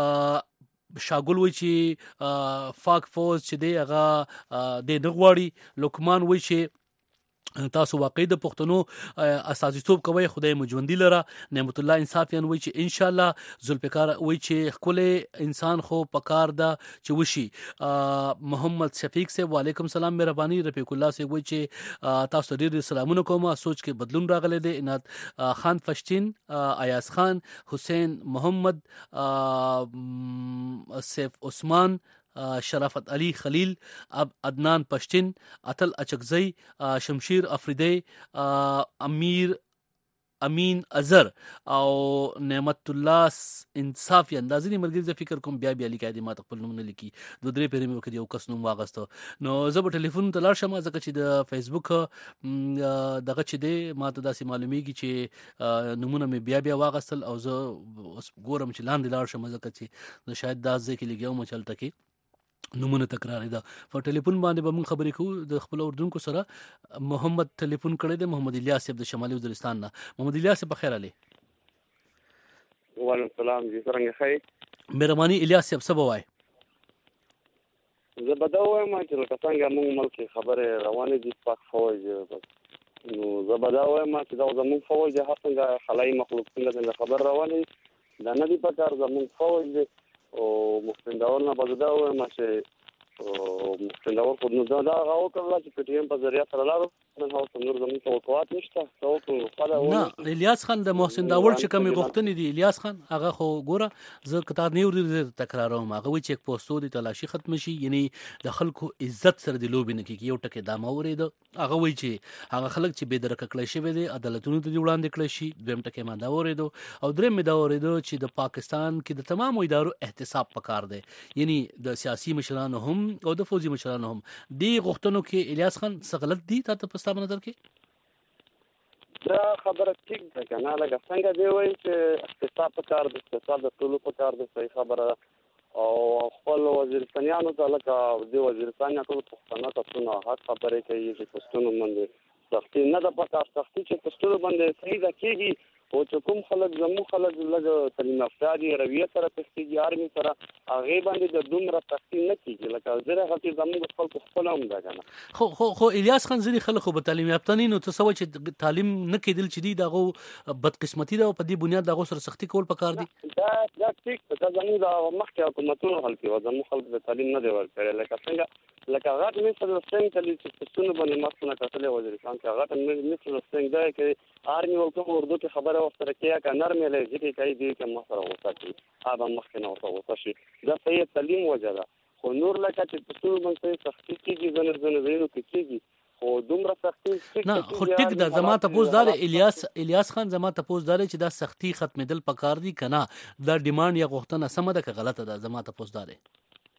شاګل وای چې فاک فوز چې دی هغه د نغواړي لقمان وای چې تاسو واقعي د پښتنو اساسیتوب کوي خدای مجوندی لره نعمت الله انصافیان وای چې ان شاء الله ذوالفقار وای چې خپل انسان خو پکار دا چې وشي محمد شفیق سے وعلیکم سلام مهرباني رفیق الله سے وای چې تاسو ډیر سلامونه کوم سوچ کې بدلون راغلی دی عنایت خان فشتین ایاز خان حسین محمد سیف عثمان شرافت علی خلیل عدنان پشتین اتل اچکزی شمشیر افریدی امیر امین اظهر او نعمت الله انصافی اندازې مرګ ز فکر کوم بیا لیکای دي ما خپل نوم نه لیکي دوه درې پیری مې وکړ یو کس نوم واغسته نو زه په ټلیفون ته لاړ شم ځکه چې د فیسبوک دغه چې دی ما ته داسې معلومیږي چې نمونه مې بیا واغستل او زه ګورم چې لاندې لاړ شم ځکه چې شاید دا ځکه لګیاو مچلته کې نمونه تکرار ده. په ټلیفون باندې به موږ خبرې کوو د خپل اردوونکو سره. محمد ټلیفون کړی دی، محمد الیاس صاحب د شمالي وزیرستان نه. محمد الیاس صاحب بخیر علي. وعلیکم السلام جی څنګه ښه؟ مهرباني الیاس صاحب څه به وایي؟ زه به دا وایم چې لکه څنګه موږ ملک خبرې روانې دي پاک فوج، نو زه به دا وایم چې دا زموږ فوج هر څنګه خلایي مخلوق څنګه خبر روانې دا نه دي پکار زموږ فوج دی او مستندور نه به دا وایم چې مستندور خود نو دا هغه وکړله چې پی ټي ایم په ذریعه سره لاړو نن هغه نور زموږ توقعات نشته. نه الیاس خان د محسن داور چې کومې غوښتنې دي الیاس خان هغه خو ګوره زه کتاب نه ورته تکراروم، هغه وایي چې یک پوسټو د تلاشي ختم شي، یعنی د خلکو عزت سره د لوبې نه کېږي. یو ټکی دا ما اورېده هغه وایي چې هغه خلک چې بې درکه کړی شوی دی عدالتونو ته وړاندې کړی شي. دویم ټکی ما دا اورېده او دریم مې دا اورېده چې د پاکستان کې د تمامو ادارو احتساب پکار دی، یعنی د سیاسي مشرانو هم او د فوجي مشرانو هم. دې غوښتنو کې الیاس خان څه غلط دي تاسو په ستاسو نظر کې؟ دا خبره ټیک ده که نه؟ لکه څنګه دی وایي چې احتساب پکار دی، احتساب د ټولو پکار دی، صحیح خبره. او خپل وزیرستانیانو ته لکه د وزیرستان ټول پښتانه ته څونه حق خبرې کوي چې پښتون باندې سختي نه ده پکار، سختي چې پښتون باندې صحیح ده کېږي. او چې کوم خلک زموږ خلک لږ تعلیم یافته دي رویه سره تښتېږي آرمي سره هغې باندې د دومره سختي نه کېږي لکه زه هغه زموږ خلکو خپله هم ده که نه. خو الیاس خان ځینې خلک خو به تعلیم یافته نه نو ته څه وایې چې تعلیم نه کېدل چې دي د هغو بدقسمتي ده او په دې بنیاد د هغو سره سختي کول پکار دي؟ دا ټیک ده، دا زموږ د مخکې حکومتونو حل کې وه، زموږ خلکو د تعلیم نه دی ورکړی. لکه څنګه لکه غټ مصر السنګ ته چې پښتون باندې مخونه کتلې وزیرستان کې غټ مصر السنګ دا کې آرمي ولکم اردو کې خبره ورسره کوي که نرمې لهجې کوي دې کې ما سره غوسه کوي هغه مخکې نه ورته غوسه شي. دا صحیح تعلیم وجه ده. خو نور لکه چې پښتون باندې سختي کېږي ځینې ځایونو کې کېږي خو دومره سختي نه. خو ټیک ده، زما تپوس دا الیاس خان زما تپوس دا چې دا سختي ختمېدل پکار دي که نه؟ دا ډیمانډ یا غوښتنه سمه ده که غلطه ده؟ زما تپوس دا دی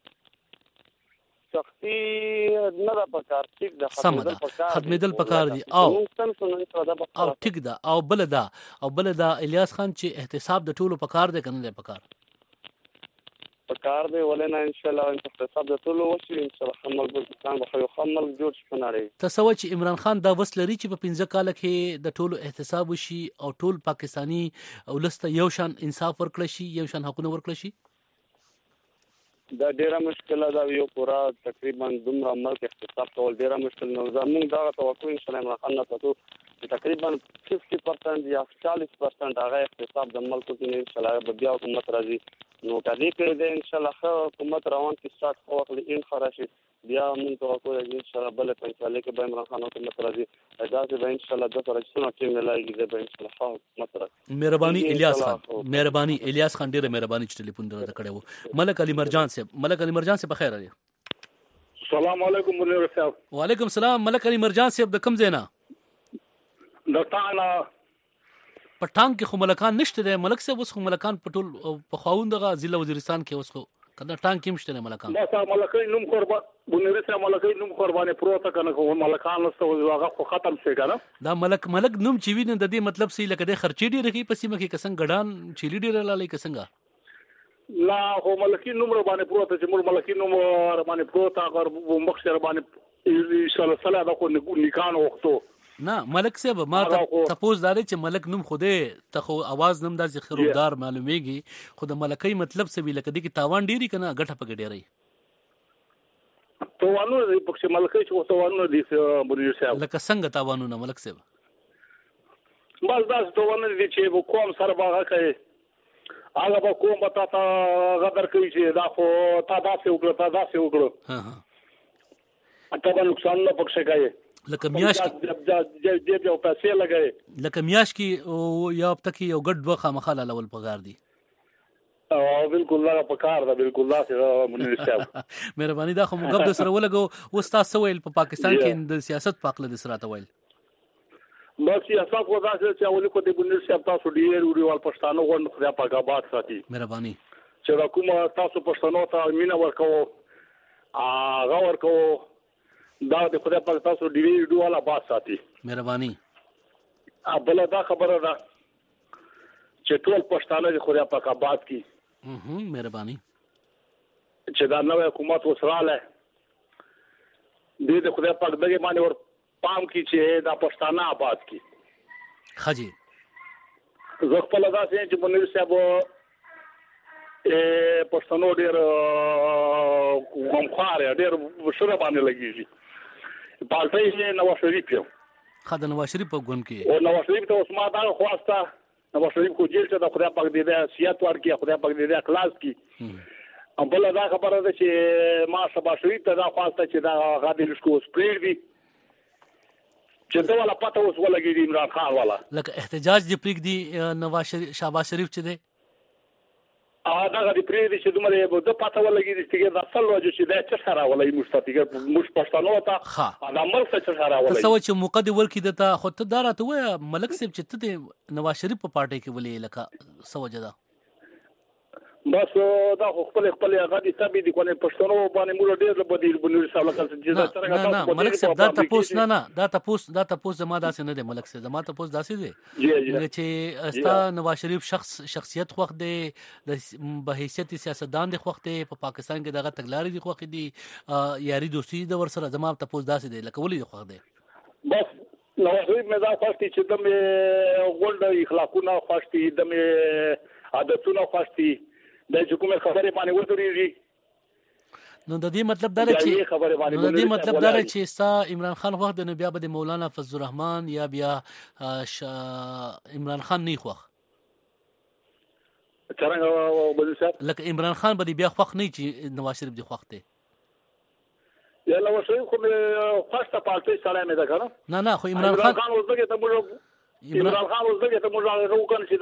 سختي نه ده پکار، ټیک ده، ختمېدل پکار دي او ټیک ده. او بل دا الیاس خان چې احتساب د ټولو پکار دی که نه دی پکار؟ پکار دی، ولې نه؟ انشاءالله احتساب د ټولو وشي، انشاءالله ښه ملک پاکستان به یو ښه ملک جوړ شي په نړۍ. ته څه وایې چې عمران خان دا وس لري چې په 15 کاله کې د ټولو احتساب وشي او ټول پاکستاني ولس ته یو شان انصاف ورکړی شي، یو شان حقونه ورکړی شي؟ دا ډیره مشکله ده، یو پورا تقریبا دومره ملک احتساب کول ډیره مشکل نه. زموږ دغه توقع انشاءالله عمران خان نه ساتو چې تقریبا 50% یا 40% هغه احتساب د ملک کې انشاءالله به بیا حکومت راځي. نو کدی کړی دی انشاءالله ښه حکومت روان کې سټارټ خو وخت ان خراشي بیا موږ توقع لري انشاءالله بل پنځاله کې به عمران خان حکومت راځي. دا چې به انشاءالله د فرصتونو کې ملایږي د به انشاءالله ښه حکومت راځي. مهرباني الیاس خان ډیره مهرباني چې ټلیفون درته کړو. ملک علي مرجان صاحب بخیر علي. السلام علیکم مولوی صاحب. وعلیکم السلام. ملک علي مرجان صاحب د کوم ځای نه؟ د ټانګ په ټانګ کې خو ملکان نشته دی ملک صاحب، اوس خو ملکان په ټول په خواوند دغه ضلع وزیرستان کې اوس خو کنه ټانګ کې مشته ملکان. دا صاحب ملکای نوم قربان بنوري صاحب ملکای نوم قربانه پروت کنه خو ملکان نسته هغه خو ختم شي کنه. دا ملک نوم چې ویني د دې مطلب سي لکه د خرچې ډېر کوي په سیمه کې کسنګ ګډان چيلي ډېر لالي کسنګ لا هو ملکی نوم باندې پروت چې مور ملکی نوم باندې پروت هغه مخشر باندې ان شاء الله صلاح د کو نکان وختو نه. ملک صاحب ما تپوس داري چې ملک نوم خوده ته خو आवाज نوم د خیرودار معلومیږي خو د ملکای مطلب څه وی لکه د کی تاوان ډیری کنه غټه پګ ډیری توانو د پکې ملکای چې توانو دي بنور صاحب لکه څنګه توانو نه ملک صاحب بس دا توانو دي چې کوم سره باغه کوي هغه به کوم به تا غدر کوي چې دا خو تا داسې وکړو اته به نقصان نه پکې کوي لکه میاش کې یو پیسې لګي لکه میاش کې یا پتکي یو ګډ وخه مخاله لول پګار دي او بالکل لا پکار دا بالکل لا سره منیر صاحب مهرباني دا خو موږ د سره ولګو و استاد سویل په پاکستان کې د سیاست په اړه د سره تویل بس حساب خو داسې چې اولي کو د بنیر صاحب تاسو ډیر وړي پښتانه غوند خدای پاک آباد ساتي مهرباني چې دا کومه تاسو پښتنو ته مینا ورکو هغه ورکو دا د خدای پاک تاسو ډیر وړي آباد ساتي مهرباني بل دا خبره ده چې ټول پښتانه د خدای پاک آباد کی مهرباني چې دا نوې حکومت وسراله د خدای پاک دغه باندې ور پام کی چې دا پښتانه آباد کی خاجي زه خپل داسې چې بنیر صاحب پښتنو ډېر غمخوار ډېر شوره باندې لګیږي پالټي نواز شریف یو خدای نواز شریف په ګوند کې او نواز شریف ته عثمان دا خواسته نواز شریف کو جیل ته خدای پاک دې سیاست ورکړي خدای پاک دې اخلاص کړي بل دا خبره ده چې ما شبا شریف ته دا خواسته چې دا غادي لشکو سپریډ دي چې دا ولا پته اوس ولګي عمران خان والا لکه احتجاج دی پریک دی نواز شریف شهباز شریف چې دی دا غادي پریک دي چې دومره د پته ولګي چې دا اصل وجه چې دا څه سره ولای مستفیګر مش پښتنو ته دا عمل څه سره ولای تاسو چې موقع دی ورکی دته خو ته دا راته وای ملک صاحب چې ته نواز شریف په پارټي کې ولې لکه سوجه ده بس دا خپل هغه دي تابع دي کوله پښتنو باندې موږ ډېر بدیل بنور صاحب لکه چې دا څنګه نه ملک صاحب دا تاسو نه دا تاسو زما داسې نه دی ملک صاحب زما تاسو داسې دی چې استا نواز شریف شخصیت خوښ دی د بحیثیت سیاستدان دی خوښ دی په پاکستان کې دغه تګلارې دی خوښ دی یاري دوستي د ور سره زما تاسو داسې دی لکه ولې خوښ دی بس نواز شریف مې دا خوښ چې دمه غونډه اخلاقونه خوښ دي دمه عادتونه خوښ دي د حکومت خبرې باندې ودرېږي نو د دې مطلب دا چې ستا عمران خان وخت د بیا به د مولانا فضل الرحمن یا بیا عمران خان نه خوښ څنګه لکه عمران خان به بیا خوښ نه چې نواز شریف دی خوښ دی یا نواز شریف خو خوښه پارټي سره مې ده کنه نه خو عمران خان اوسګه ته موږ چې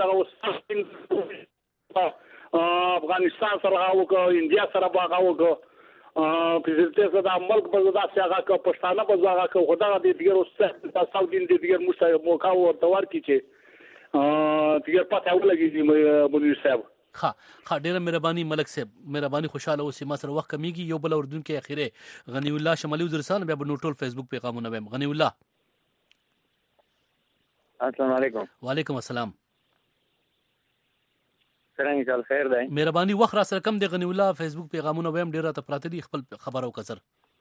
دا افغانستان سره هغه انډیا سره باغ هغه پرزیدنت سره د ملک په داسې هغه کو پښتانه په هغه کو خدای دې ډیر اوسه تاسو دې ډیر موقع ورته ورکړي چې ډیر پته ولګي بنیر صاحب ها ډیره مهرباني ملک صاحب مهرباني خوشاله اوسې ما سره وخت کمیږي یو بل اردن کې اخیره غنی الله شمالي وزیرستان بیا په ټول فیسبوک پیغامونه ویم غنی الله السلام علیکم وعلیکم السلام څنګه چل خیر دی مهرباني وخت را سره کم دی غنی الله فیسبوک پیغامونه ویم ډیره ته پراته دي خپل خبرو کسر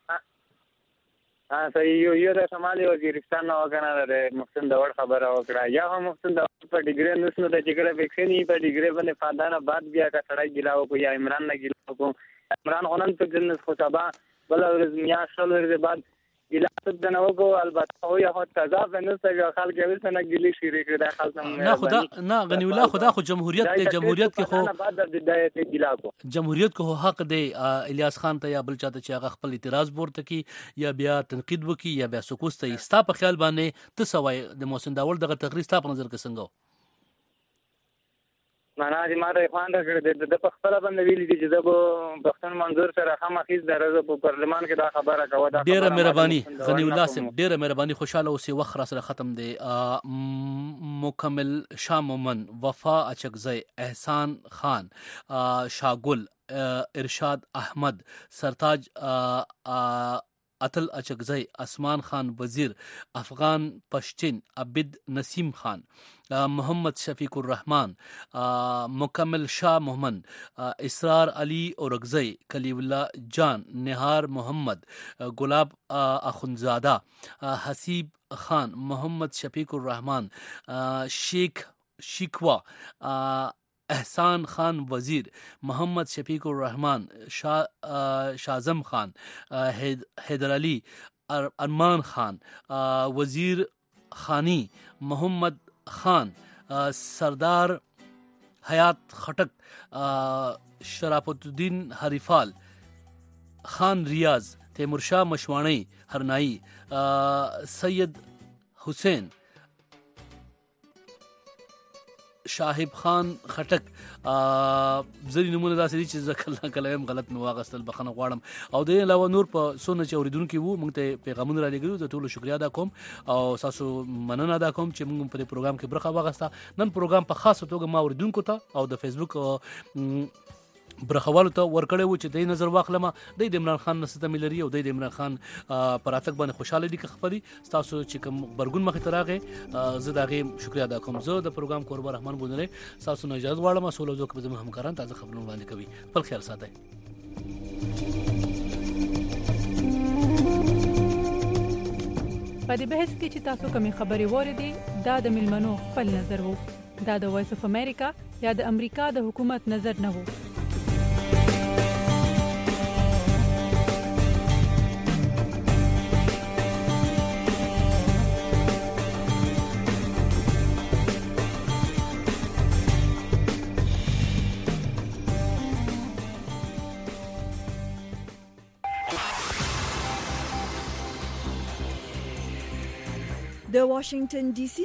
صحیح یو د شمالي وزیرستان نو کنه د محسن داور خبره وکړه یا هم محسن داور په ډیګری نسنو د جګړه وکړي په ډیګری باندې فادانه بعد بیا کا سړی ګلاو کو یا عمران نه ګلاو کو عمران خونن په جنت خو سبا بل ورځ میا شل ورځ بعد ګلاو د نو کو البته هو یا هو تازه فنسته خلک یې څنګه ګلی شری کړی د خلک نه خدا نه غنی الله خدا خو جمهوریت ته جمهوریت کې خو جمهوریت کو حق دی الیاس خان ته یا بل چاته چې هغه خپل اعتراض ورته کی یا بیا تنقید وکي یا بیا سکوت ته استا په خیال باندې ته سوای د محسن داول دغه تقریر ستا په نظر کې څنګه معنا دې ما ته خوان راکړه د خپل باندې ویلي دي چې د پښتون منظور سره خامخیز درزه په پارلمان کې دا خبره کوي دا ډیره مهرباني غنی الله سم ډیره مهرباني خوشاله اوسې وخت را سره ختم دی مکمل شاه مومن وفا اچکزی احسان خان شاگل ارشاد احمد سرتاج اتل اچکزی اسمان خان وزیر افغان پشتین عبد نسیم خان محمد شفیق الرحمن مکمل شاہ محمد اسرار علی اورگزئی کلیم اللہ جان نہار محمد گلاب اخنزادہ حسیب خان محمد شفیق الرحمن شیخ شکوا احسان خان وزیر محمد شفیق الرحمن شازم خان حیدر علی ارمان خان وزیر خانی محمد خان سردار حیات خٹک شرافت الدین حریفال خان ریاض تیمور شاہ مشوانی ہرنائی سید حسین شاهب خان خټک زری نمونه داسې دي چې زه کله هم غلط مې واغستل بخښنه غواړم او د علاوه نور په سونه چې اوریدونکو وو موږ ته پیغامونه را لګیدو د ټولو شکریا ادا کوم او تاسو مننه ادا کوم چې موږ په پروګرام کې برخه واغسته نن پروګرام په خاصه توګه ما اوریدونکو ته او د فیسبوک برخوالو ته ورکړی و چې د نظر واخلم د عمران خان نسته ملري او د عمران خان پر اتک باندې خوشاله دي که خپلي تاسو چې کوم برګون مخې ته راغی زه د هغې شکریا ادا کوم زه د پروګرام کوربه رحمان بونری تاسو نه اجازه غواړم سوله زه که زموږ همکاران تازه خبرونه وړاندې کوي خپل خیال ساتئ په دې بحث کې چې تاسو کومې خبرې واورېدې دا د ملمنو خپل نظر وو دا د وایس اف امریکا یا د امریکا د حکومت نظر نه وو د واشنگټن ډي سي